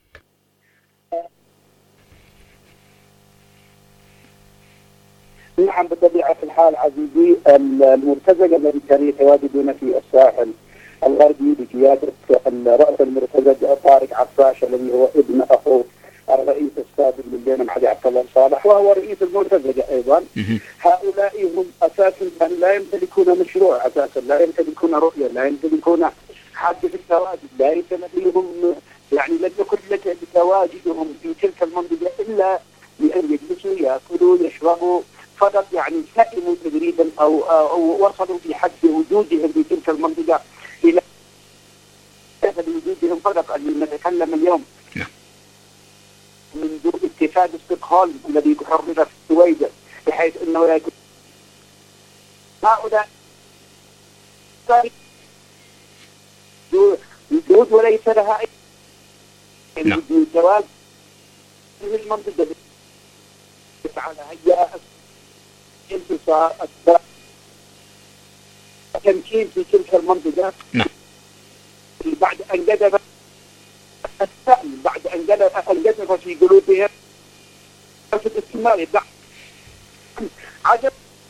نعم بطبيعة الحال عزيزي، المرتزقة الذي كانوا يتواجدون في الساحل الغربي بقيادة رأس المرتزقة طارق عفاش الذي هو ابن أخو الرئيس السابق لليمن علي عبد الله صالح وهو رئيس المرتزقة أيضا. هؤلاء هم أساسا لا يمتلكون مشروع، أساسا لا يمتلكون رؤية، لا يمتلكون حد في التواجد، لا يمتلكون يعني لم يكن لك تواجدهم في تلك المنطقة إلا لأن يجلسوا يأكلوا يشربوا فقط، يعني سئموا تدريبا أو وصلوا في حد وجودهم في تلك المنطقة إلى وجودهم فقط. أن نتكلم اليوم من دون اتفاق ستوكهولم الذي حرر في السويد بحيث أنه يكون هؤلاء وجود وليس لها أي جواز في المنطقة على هيئة انتصار التمكين في تلك المنطقة. بعد أن قذف السأل، بعد أن قذف في قلوبهم الاستمرار، عدم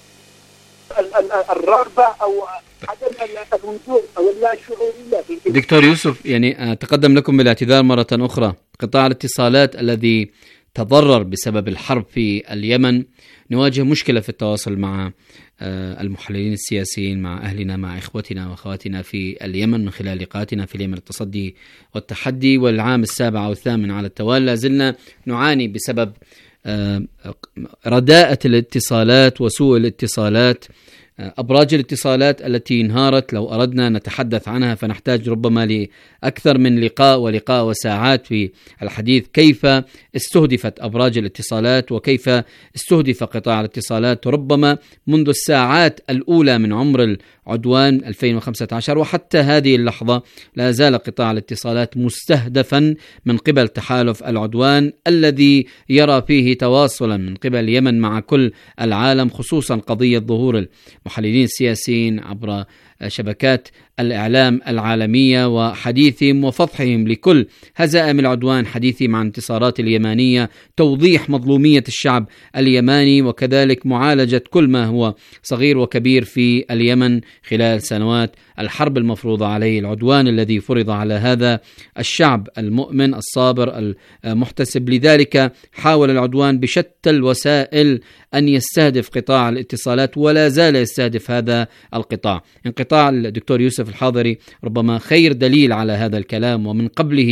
الرغبة أو عدم الوجود أو اللاشعورية. دكتور يوسف، يعني أتقدم لكم بالاعتذار مرة أخرى. قطاع الاتصالات الذي تضرر بسبب الحرب في اليمن، نواجه مشكلة في التواصل مع المحللين السياسيين، مع أهلنا، مع إخوتنا وأخواتنا في اليمن من خلال لقاءاتنا في اليمن التصدي والتحدي. والعام السابع أو الثامن على التوالي لازلنا نعاني بسبب رداءة الاتصالات وسوء الاتصالات. أبراج الاتصالات التي انهارت لو أردنا نتحدث عنها فنحتاج ربما لأكثر من لقاء وساعات في الحديث كيف استهدفت أبراج الاتصالات وكيف استهدف قطاع الاتصالات ربما منذ الساعات الأولى من عمر العدوان 2015 وحتى هذه اللحظة لا زال قطاع الاتصالات مستهدفا من قبل تحالف العدوان الذي يرى فيه تواصلا من قبل اليمن مع كل العالم، خصوصا قضية ظهور المحللين السياسيين عبر شبكات الإعلام العالمية وحديثهم وفضحهم لكل هزائم العدوان، حديثهم عن انتصارات اليمانية، توضيح مظلومية الشعب اليماني، وكذلك معالجة كل ما هو صغير وكبير في اليمن خلال سنوات الحرب المفروضة عليه، العدوان الذي فرض على هذا الشعب المؤمن الصابر المحتسب. لذلك حاول العدوان بشتى الوسائل أن يستهدف قطاع الاتصالات ولا زال يستهدف هذا القطاع. انقطاع الدكتور يوسف الحاضري ربما خير دليل على هذا الكلام، ومن قبله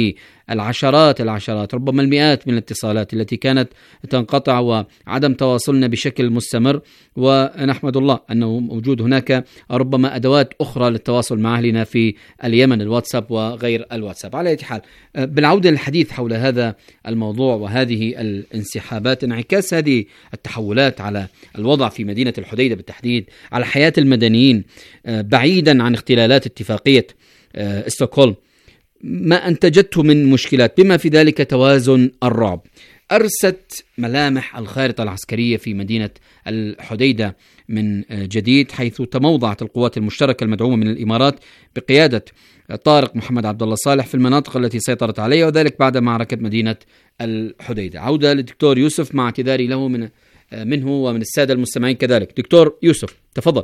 العشرات ربما المئات من الاتصالات التي كانت تنقطع وعدم تواصلنا بشكل مستمر، ونحمد الله أنه موجود هناك ربما أدوات أخرى للتواصل مع أهلنا في اليمن، الواتساب وغير الواتساب. على أي حال، بالعودة للحديث حول هذا الموضوع وهذه الانسحابات، انعكاس هذه التحولات على الوضع في مدينة الحديدة بالتحديد، على حياة المدنيين بعيدا عن اختلالات اتفاقية ستوكهولم، ما أنتجته من مشكلات بما في ذلك توازن الرعب، أرست ملامح الخارطة العسكرية في مدينة الحديدة من جديد، حيث تموضعت القوات المشتركة المدعومة من الإمارات بقيادة طارق محمد عبد الله صالح في المناطق التي سيطرت عليها، وذلك بعد معركة مدينة الحديدة. عودة للدكتور يوسف مع اعتذاري له منه ومن السادة المستمعين كذلك. دكتور يوسف تفضل.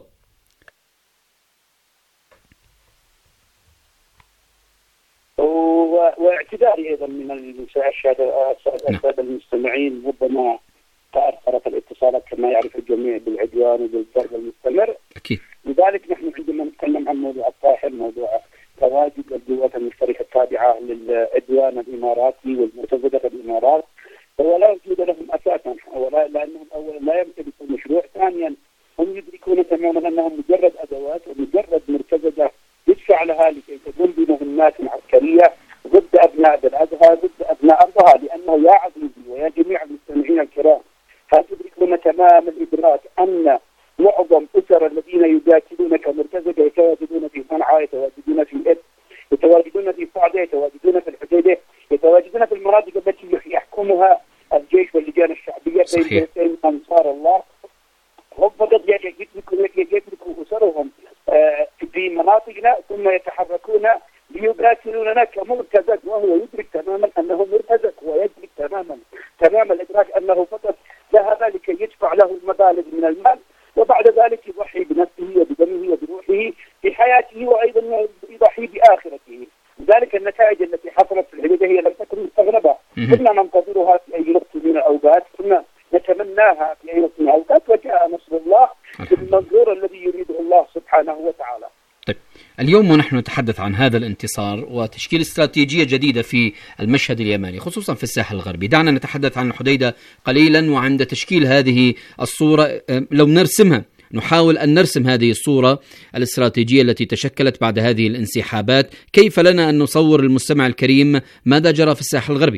واعتذاري ايضا من الساده المستمعين، ربما تاثرت الاتصالات كما يعرف الجميع بالعدوان وبالضرب المستمر. اكيد. لذلك نحن عندما نتكلم عن موضوع الطاحن، موضوع تواجد القوات المشتركه التابعه للعدوان الاماراتي والمرتزقه الامارات، هو لا يوجد لهم اساسا، لانهم اولا لا يمتلكون مشروع، ثانيا هم يدركون تماما انهم مجرد ادوات ومجرد مرتزقه يدفع لها لكي تقوم بمهمات عسكريه ضد ابناء بلادها، ضد ابناء ارضها. لانه يا عزيزي ويا جميع المستمعين الكرام، هل تدركون تمام الادراك ان معظم اسر الذين يقاتلون كمرتزقه يتواجدون في صنعاء، يتواجدون في إد، يتواجدون في صعده، يتواجدون في الحديده، يتواجدون في المناطق التي يحكمها الجيش واللجان الشعبيه بين انصار الله. هم فقط يتركوا اسرهم في مناطقنا ثم يتحركون ليقاتلوننا كمرتزق، وهو يدرك تماما انه مرتزق، ويدرك تمام الادراك انه فقط ذهب لكي يدفع له المبالغ من المال، وبعد ذلك يضحي بنفسه وبدمه وبروحه بحياته، وايضا يضحي باخرته. لذلك النتائج التي حصلت في الحديدة هي لم تكن مستغربه، كنا ننتظرها في اي وقت من الاوقات، كنا نتمناها في اي وقت من الاوقات، وجاء نصر الله بالمنظور الذي يريده الله سبحانه وتعالى. طيب، اليوم ونحن نتحدث عن هذا الانتصار وتشكيل استراتيجية جديدة في المشهد اليمني خصوصا في الساحل الغربي، دعنا نتحدث عن الحديدة قليلا. وعند تشكيل هذه الصورة، لو نرسمها، نحاول أن نرسم هذه الصورة الاستراتيجية التي تشكلت بعد هذه الانسحابات، كيف لنا أن نصور المستمع الكريم ماذا جرى في الساحل الغربي؟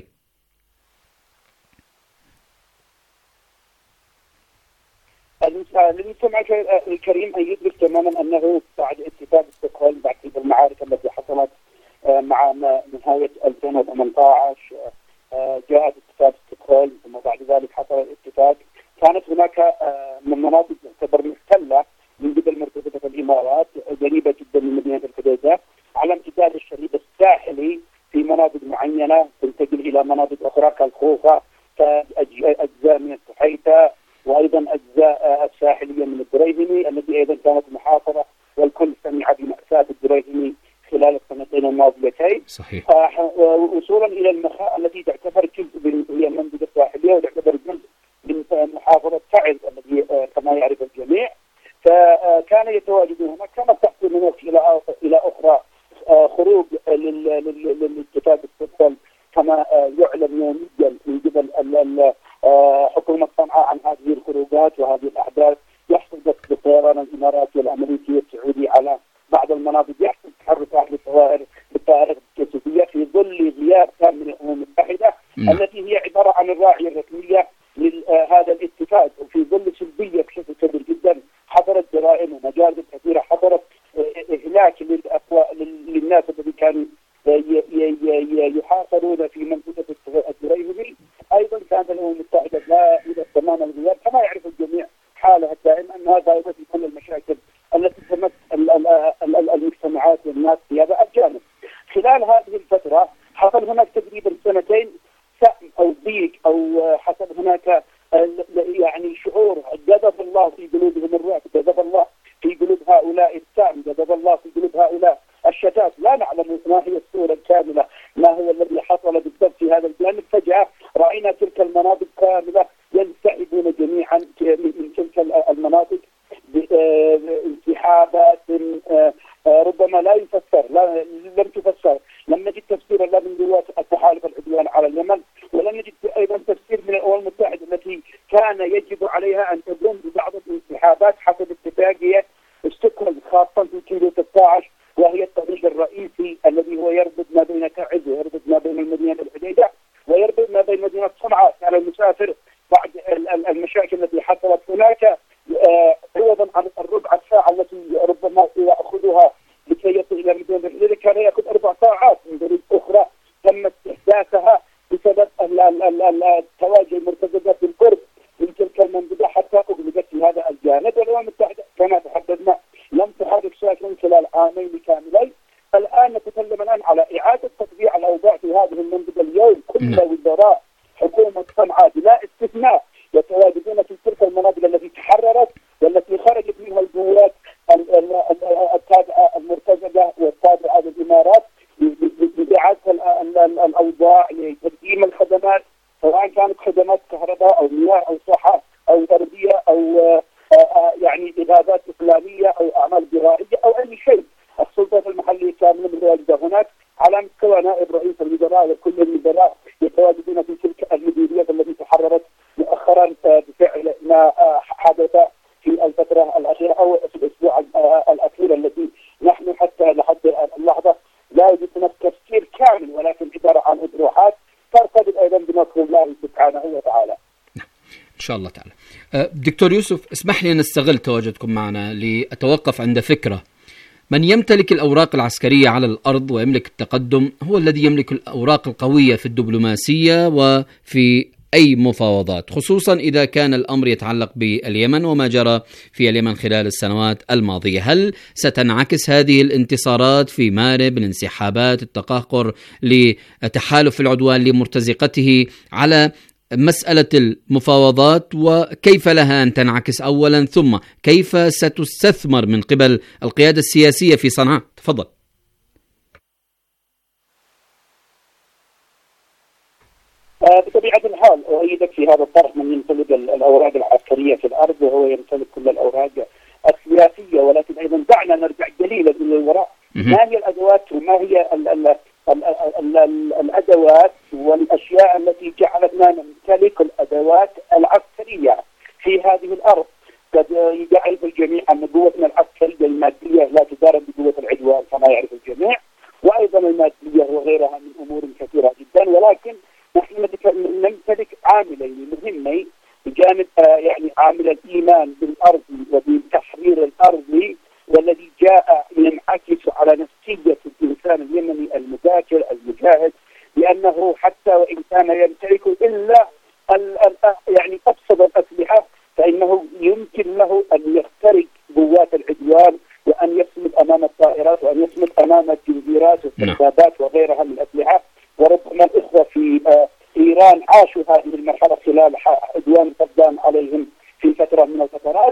للمستمع الكريم أن يدرك تماما أنه بعد اتفاق ستوكهولم، بعد المعارك التي حصلت مع نهاية 2018 جاء اتفاق ستوكهولم، ثم بعد ذلك حصل الاتفاق. كانت هناك من مناطق تعتبر محتلة من قبل مرتزقة الإمارات قريبة جدا من مدينة الحديدة على امتداد الشريط الساحلي في مناطق معينة تنتقل إلى مناطق أخرى كالخوخة، كأجزاء من السحيفة، وأيضا أجزاء الساحلية من الدريهمي التي أيضا كانت محاصرة، والكل سمع بمأساة الدريهمي خلال السنتين الماضيتين. صحيح. وصولا إلى المخاء التي تعتبر جزء هي المنطقة الساحلية وتعتبر جزء من محافظة تعز الذي كما يعرف الجميع، فكان يتواجد هناك. كانت تحصل من وقت إلى أخرى خروج للاتفاق السلطان كما يعلن يوميا من قبل حكومة صنعاء عن هذه الخروجات وهذه الأحداث. يحصل بالطيران الإماراتي والأمريكي والسعودي على بعض المناطق، يحصل تحركات للطائرات الجاسوسية في ظل غياب تام من الأمم المتحدة التي هي عبارة عن الراعية الرسمية لهذا الاتفاق، وفي ظل سلبية بشكل كبير جدا. حضرت جرائم ومجازر كثيرة، حضرت إهلاك للناس الذين كانوا يحاصرون في منطقة الدريهمي. أيضا كانت الأمم المتحدة لا إلى تمام الغياب، كما يعرف الجميع حالها الدائم أنها ضاربة في كل المشاكل التي تمس المجتمعات والناس في هذا الجانب. خلال هذه الفترة حصل هناك تقريبا سنتين سأم أو ضيق أو حصل هناك يعني شعور جذب الله في قلوبهم الرعب، جذب الله في قلوب هؤلاء السام، جذب الله في قلوب هؤلاء الشتات. لا نعلم ما هي الصورة الكاملة، ما هو الذي حصل بالضبط في هذا الجانب. فجأة رأينا تلك المناطق كاملة ينسحبون جميعا من تلك المناطق بانسحابات ربما لا يفسر، لم تفسر، لم نجد تفسيرا لا من قوات التحالف الربع ساعة التي ربما يأخذها لكي يصل إلى مدينة الرحلة كان يأخذ 4 ساعات. من دليل أخرى تم استحداثها بسبب تواجد المرتزقات بالقرب من تلك المنطقة حتى أغلقت في هذا الجانب. والأمم المتحدة كما تحدثنا لم تحرك ساكن خلال عامين كاملين. الآن نتكلم على إعادة تطبيع الأوضاع في هذه المنطقة. اليوم كل وزراء حكومة صنعاء بلا استثناء يتواجدون في تلك المناطق التي تحررت والتي خرجت منها القوات التابعة المرتزقة والتابعة للإمارات لإعادة الأوضاع لتقديم الخدمات، سواء كانت خدمات كهرباء أو مياه أو صحة أو تربية أو يعني إغاثات إقليمية أو أعمال زراعية أو أي شيء. السلطات المحلية كاملة متواجدة هناك على مستوى نائب رئيس الوزراء وكل الوزراء يتواجدون في تلك المديريات التي تحررت مؤخرا بفعل ما حدث في الفترة الأخيرة أو في الأسبوع الأخير التي نحن حتى لحد اللحظة لا يوجد هناك تفسير كامل، ولكن عبارة عن أطروحات ترتبط أيضا بنصر الله سبحانه وتعالى. إن شاء الله تعالى. دكتور يوسف، اسمح لي أن نستغل تواجدكم معنا لأتوقف عند فكرة. من يمتلك الأوراق العسكرية على الأرض ويملك التقدم هو الذي يملك الأوراق القوية في الدبلوماسية وفي أي مفاوضات، خصوصا إذا كان الأمر يتعلق باليمن وما جرى في اليمن خلال السنوات الماضية. هل ستنعكس هذه الانتصارات في مارب، الانسحابات، التقهقر لتحالف العدوان لمرتزقته على مسألة المفاوضات، وكيف لها أن تنعكس أولا، ثم كيف ستستثمر من قبل القيادة السياسية في صنعاء؟ تفضل. بطبيعة الحال أؤيدك في هذا الطرح. من يمتلك الأوراق العسكرية في الأرض وهو يمتلك كل الأوراق السياسية، ولكن أيضا دعنا نرجع قليلا إلى الوراء. ما هي الأدوات وما هي الأدوات والأشياء التي جعلتنا نمتلك الأدوات العسكرية في هذه الأرض؟ قد يعرف الجميع أن قوتنا العسكرية المادية لا تقارن بقوة العدوان كما يعرف الجميع، وأيضا المادية وغيرها من أمور كثيرة جدا. ولكن نحن نمتلك عاملين مهمين بجانب يعني عامل الإيمان بالأرض وبتحرير الأرض، والذي جاء ينعكس على نفسية الإنسان اليمني المذاكر المجاهد، لأنه حتى وإن كان يمتلك إلا يعني أبسط الأسلحة فإنه يمكن له أن يخترق قوات العدوان وأن يصمد أمام الطائرات وأن يصمد أمام الجنزيرات والسدادات وغيرها من الأسلحة. وربما الإخوة في إيران عاشوا هذه المرحلة خلال عدوان صدام عليهم في فترة من الفترات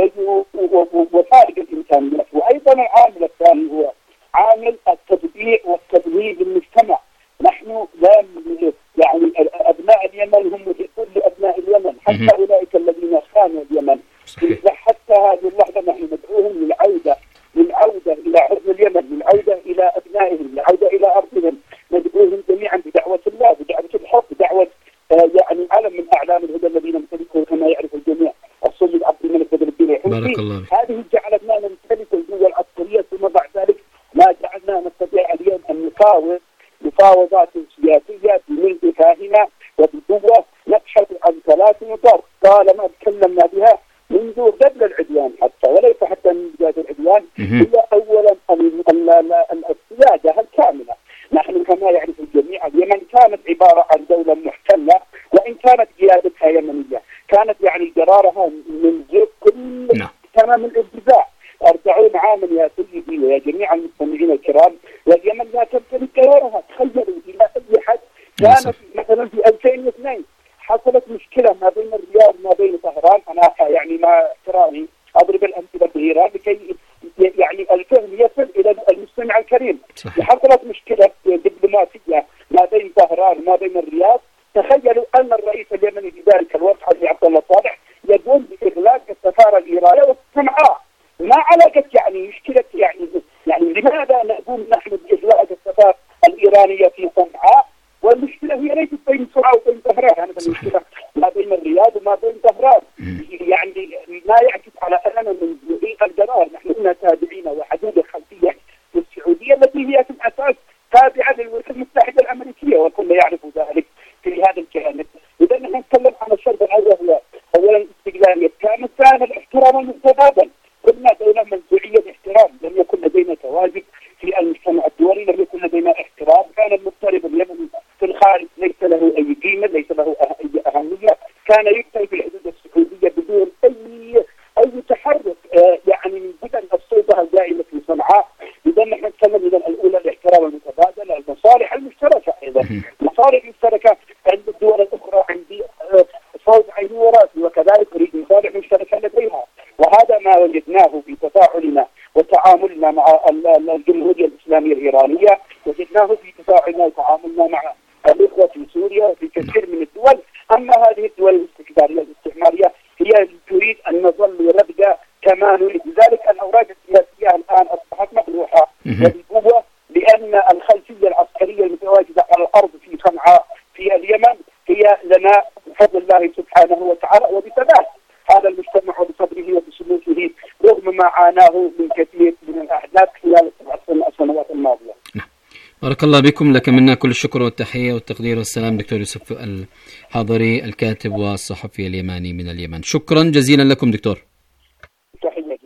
وفارق الإمكانيات. وأيضا العامل الثاني هو عامل التطبيع والتدريب للمجتمع. نحن لا يعني أبناء اليمن هم كل أبناء اليمن، حتى أولئك الذين خانوا اليمن. حتى هذه اللحظة نحن ندعوهم للعودة إلى عرض اليمن، للعودة إلى أبنائهم، للعودة إلى أرضهم. ندعوهم جميعا بدعوة الله، بدعوة الحب، بدعوة يعني علم من أعلام الهدى الذين نمتلكه كما يعرف الجميع، السيد عبد الملك بدر الدين الحوثي. هذه جعلتنا نمتلك القوة العسكرية، ثم بعد ذلك ما جعلنا نستطيع اليوم أن نفاوض مفاوضات سياسية بملء فاهمة وبقوة نبحث عن 3 نقاط طالما تكلمنا بها منذ قبل العدوان حتى، وليس حتى من بداية العدوان. هي أولا السيادة الكاملة. نحن كما يعرف الجميع اليمن كانت عبارة عن دولة محتلة، وإن كانت قيادتها يمنية كانت يعني قرارها من كل تمام الانتزاع. 40 عاما يا سيدي ويا جميع المستمعين الكرام، واليمن لا تمتلك قرارها. تخيلوا إلى أي حد كانت مثلا في 2002 حصلت مشكلة ما بين الرياض وما بين طهران. أنا يعني مع احترامي أضرب الأمثلة بإيران لكي يعني الفهم يصل إلى المستمع الكريم. حصلت مشكلة دبلوماسية ما بين طهران وما بين الرياض. تخيلوا أن الرئيس اليمني في ذلك الوقت حسني عبد الله صالح يقوم بإغلاق السفارة الإيرانية وصنعاء. ما علاقة يعني مشكلة يعني لماذا نقوم نحن بإغلاق السفارة الإيرانية في صنعاء؟ والمشكلة هي ليست بين صنعاء وبين طهران، يعني المشكلة ما بين الرياض وما بين طهران. يعني ما يعكس على أننا من دقيق القرار. نحن كنا تابعين وحدود خلفية للسعودية التي هي في الأساس تابعة للولايات المتحدة الأمريكية، والكل يعرف ذلك في هذا الجانب. إذا نحن نتكلم عن الشرط الأول هو أولا استقلالية كامل، ثانيا الاحترام المتبادل. كنا علينا وتعاملنا مع الجمهورية الإسلامية الإيرانية، وجدناه في تفاعلنا وتعاملنا مع الإخوة في سوريا وفي كثير من الدول. أما هذه الدول الاستكبارية الاستعمارية هي تريد أن نظل ونبقى كما نريد. لذلك الأوراق السياسية الآن أصبحت مقروحة وبقوة، لأن الخلفية العسكرية المتواجدة على الأرض في صنعاء في اليمن هي لنا بفضل الله سبحانه وتعالى وبثبات هذا المجتمع وبصبره وبسلوكه رغم ما عاناه من كثير من الأحداث خلال السنوات الماضية. بارك الله بكم. لك منا كل الشكر والتحية والتقدير والسلام دكتور يوسف الحاضري الكاتب والصحفي اليماني من اليمن. شكرا جزيلا لكم دكتور. تحية لكم.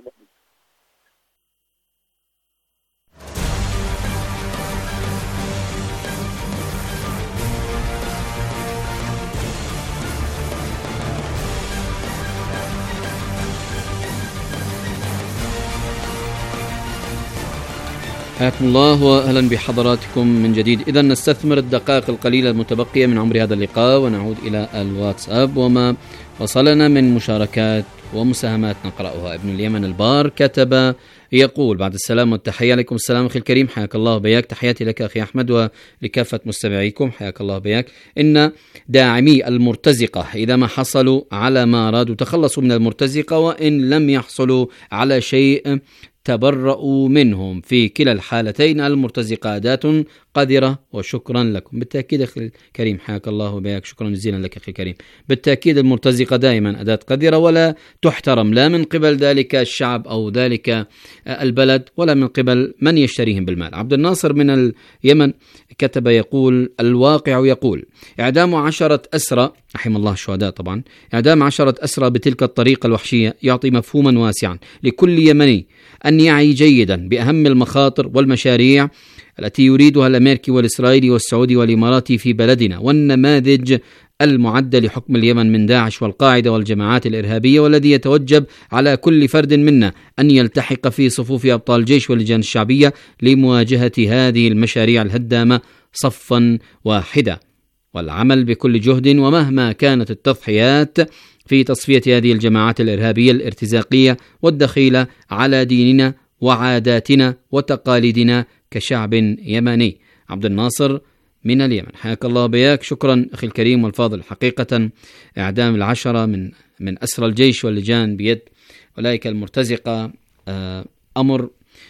حياكم الله وأهلا بحضراتكم من جديد. إذا نستثمر الدقائق القليلة المتبقية من عمر هذا اللقاء ونعود إلى الواتساب وما وصلنا من مشاركات ومساهمات نقرأها. ابن اليمن البار كتب يقول: بعد السلام والتحية. عليكم السلام أخي الكريم، حياك الله بياك. تحياتي لك أخي أحمد ولكافة مستمعيكم، حياك الله بياك. إن داعمي المرتزقة إذا ما حصلوا على ما أرادوا تخلصوا من المرتزقة، وإن لم يحصلوا على شيء تبرؤوا منهم. في كلا الحالتين المرتزقة أداة قذرة. وشكرا لكم. بالتأكيد أخي الكريم، حياك الله وبياك، شكرا جزيلا لك أخي الكريم. بالتأكيد المرتزقة دائما أداة قذرة ولا تحترم لا من قبل ذلك الشعب أو ذلك البلد ولا من قبل من يشتريهم بالمال. عبد الناصر من اليمن كتب يقول: الواقع يقول: إعدام 10 أسرى، رحم الله الشهداء طبعا، إعدام 10 أسرى بتلك الطريقة الوحشية يعطي مفهوما واسعا لكل يمني أن يعي جيدا بأهم المخاطر والمشاريع التي يريدها الأمريكي والإسرائيلي والسعودي والإماراتي في بلدنا، والنماذج المعدة لحكم اليمن من داعش والقاعدة والجماعات الإرهابية، والذي يتوجب على كل فرد منا أن يلتحق في صفوف أبطال الجيش واللجان الشعبية لمواجهة هذه المشاريع الهدامة صفا واحدا، والعمل بكل جهد ومهما كانت التضحيات في تصفية هذه الجماعات الإرهابية الارتزاقية والدخيلة على ديننا وعاداتنا وتقاليدنا كشعب يمني. عبد الناصر من اليمن، حياك الله بياك، شكرا أخي الكريم والفاضل. حقيقة إعدام 10 من أسرى الجيش واللجان بيد أولئك المرتزقة أمر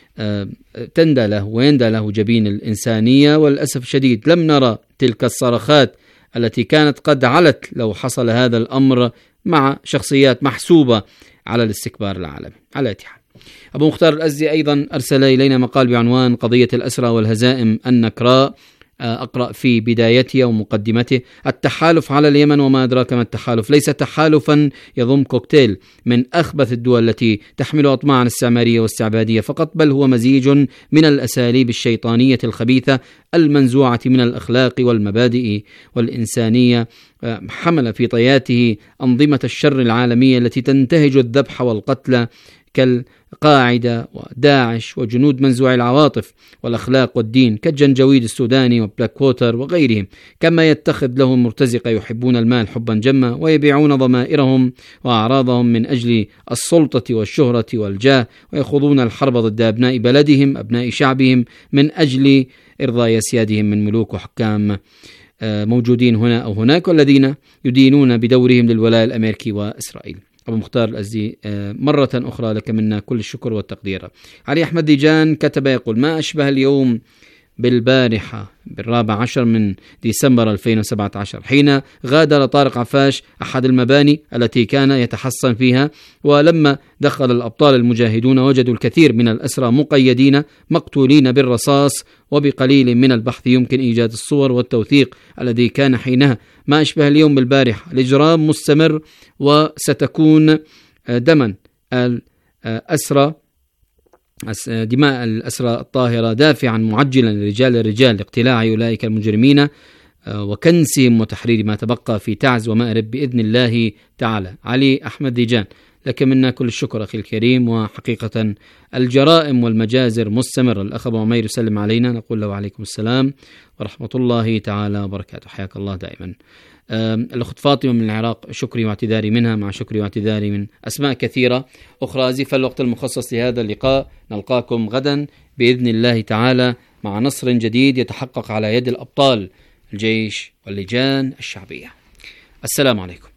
تندى له ويندى له جبين الإنسانية، وللأسف الشديد لم نرى تلك الصرخات التي كانت قد علت لو حصل هذا الأمر مع شخصيات محسوبة على الاستكبار العالمي. على اتحاد. أبو مختار الأزدي أيضا أرسل إلينا مقال بعنوان قضية الأسرى والهزائم النكراء. أقرأ في بدايته ومقدمته: التحالف على اليمن وما أدراك ما التحالف ليس تحالفا يضم كوكتيل من أخبث الدول التي تحمل أطماعا استعمارية واستعبادية فقط، بل هو مزيج من الأساليب الشيطانية الخبيثة المنزوعة من الأخلاق والمبادئ والإنسانية، حمل في طياته أنظمة الشر العالمية التي تنتهج الذبح والقتل كالقاعدة وداعش وجنود منزوعي العواطف والأخلاق والدين كالجنجويد السوداني وبلاك ووتر وغيرهم، كما يتخذ لهم مرتزقة يحبون المال حبا جما ويبيعون ضمائرهم وأعراضهم من أجل السلطة والشهرة والجاه، ويخوضون الحرب ضد أبناء بلدهم أبناء شعبهم من أجل إرضاء أسيادهم من ملوك وحكام موجودين هنا أو هناك، والذين يدينون بدورهم للولاء الأمريكي وإسرائيل. أبو مختار الأزدي مرة أخرى لك منا كل الشكر والتقدير. علي أحمد ديجان كتب يقول: ما أشبه اليوم بالبارحة 14 من ديسمبر 2017 حين غادر طارق عفاش أحد المباني التي كان يتحصن فيها، ولما دخل الأبطال المجاهدون وجدوا الكثير من الأسرى مقيدين مقتولين بالرصاص، وبقليل من البحث يمكن إيجاد الصور والتوثيق الذي كان حينها. ما أشبه اليوم بالبارحة. الإجرام مستمر وستكون دما الأسرى دماء الأسرى الطاهرة دافعا معجلا لرجال الرجال لاقتلاع أولئك المجرمين وكنسهم وتحرير ما تبقى في تعز ومأرب بإذن الله تعالى. علي أحمد ديجان، لك منا كل الشكر أخي الكريم. وحقيقة الجرائم والمجازر مستمرة. الأخ أبو عمير يسلم علينا، نقول له وعليكم السلام ورحمة الله تعالى وبركاته، حياك الله دائما. الأخت فاطمة من العراق، شكري واعتذاري منها مع شكري واعتذاري من أسماء كثيرة أخرى. أزف الوقت المخصص لهذا اللقاء. نلقاكم غدا بإذن الله تعالى مع نصر جديد يتحقق على يد الأبطال الجيش واللجان الشعبية. السلام عليكم.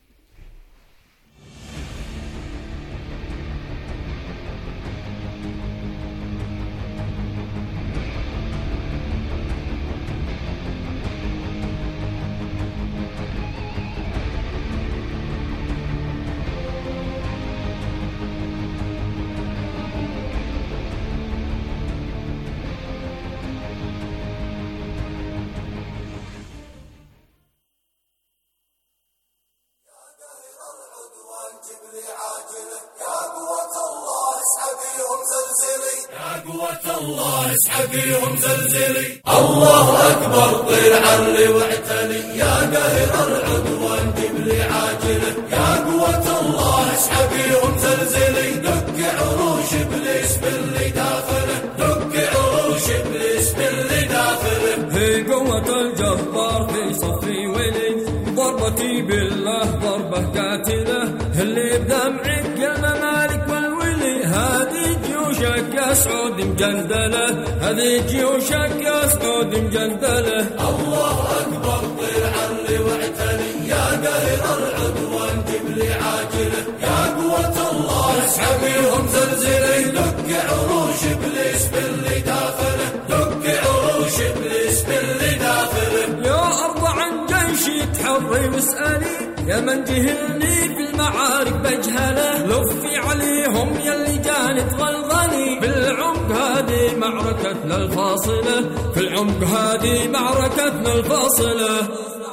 اسحبيهم زلزلي، الله أكبر طير علي واعتلي، يا قاهر العدوان جيب لي عاجله، يا قوة الله اسحبيهم زلزلي، دق عروش إبليس باللي داخله، دق عروش إبليس باللي داخله. هي قوة الجبار في صفي ولي، ضربتي بالله ضربة قاتلة، اللي بدمعك يا الممالك والولي، هذه جيوشك يا سعود مجندلة، هذه جيوشك يا سعود مجندلة. الله أكبر طير علي واعتلي، يا قاهر العدوان جيب لي عاجله، يا قوة الله اسحبيهم زلزلي، دق عروش إبليس باللي داخله، دق عروش إبليس باللي داخله. يا أرض عن جيشي تحري واسألي، يا من جهلني في المعارك بجهله، لفي عليهم يلي جانت غلغني، في العمق هذه معركتنا الفاصلة، في العمق هذه معركتنا الفاصلة.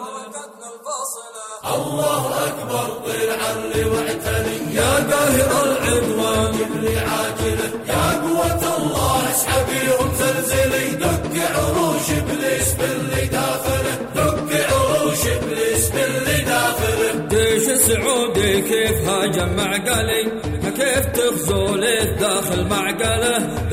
الله أكبر طير علي واعتلي، يا قاهر العدوان جيب لي عاجله، يا قوة الله اسحبيهم زلزلي، دق عروش إبليس باللي داخله، دق عروش إبليس باللي داخله. جيش السعودي كيف هاجم معقلي، كيف تغزو ليه داخل معقله.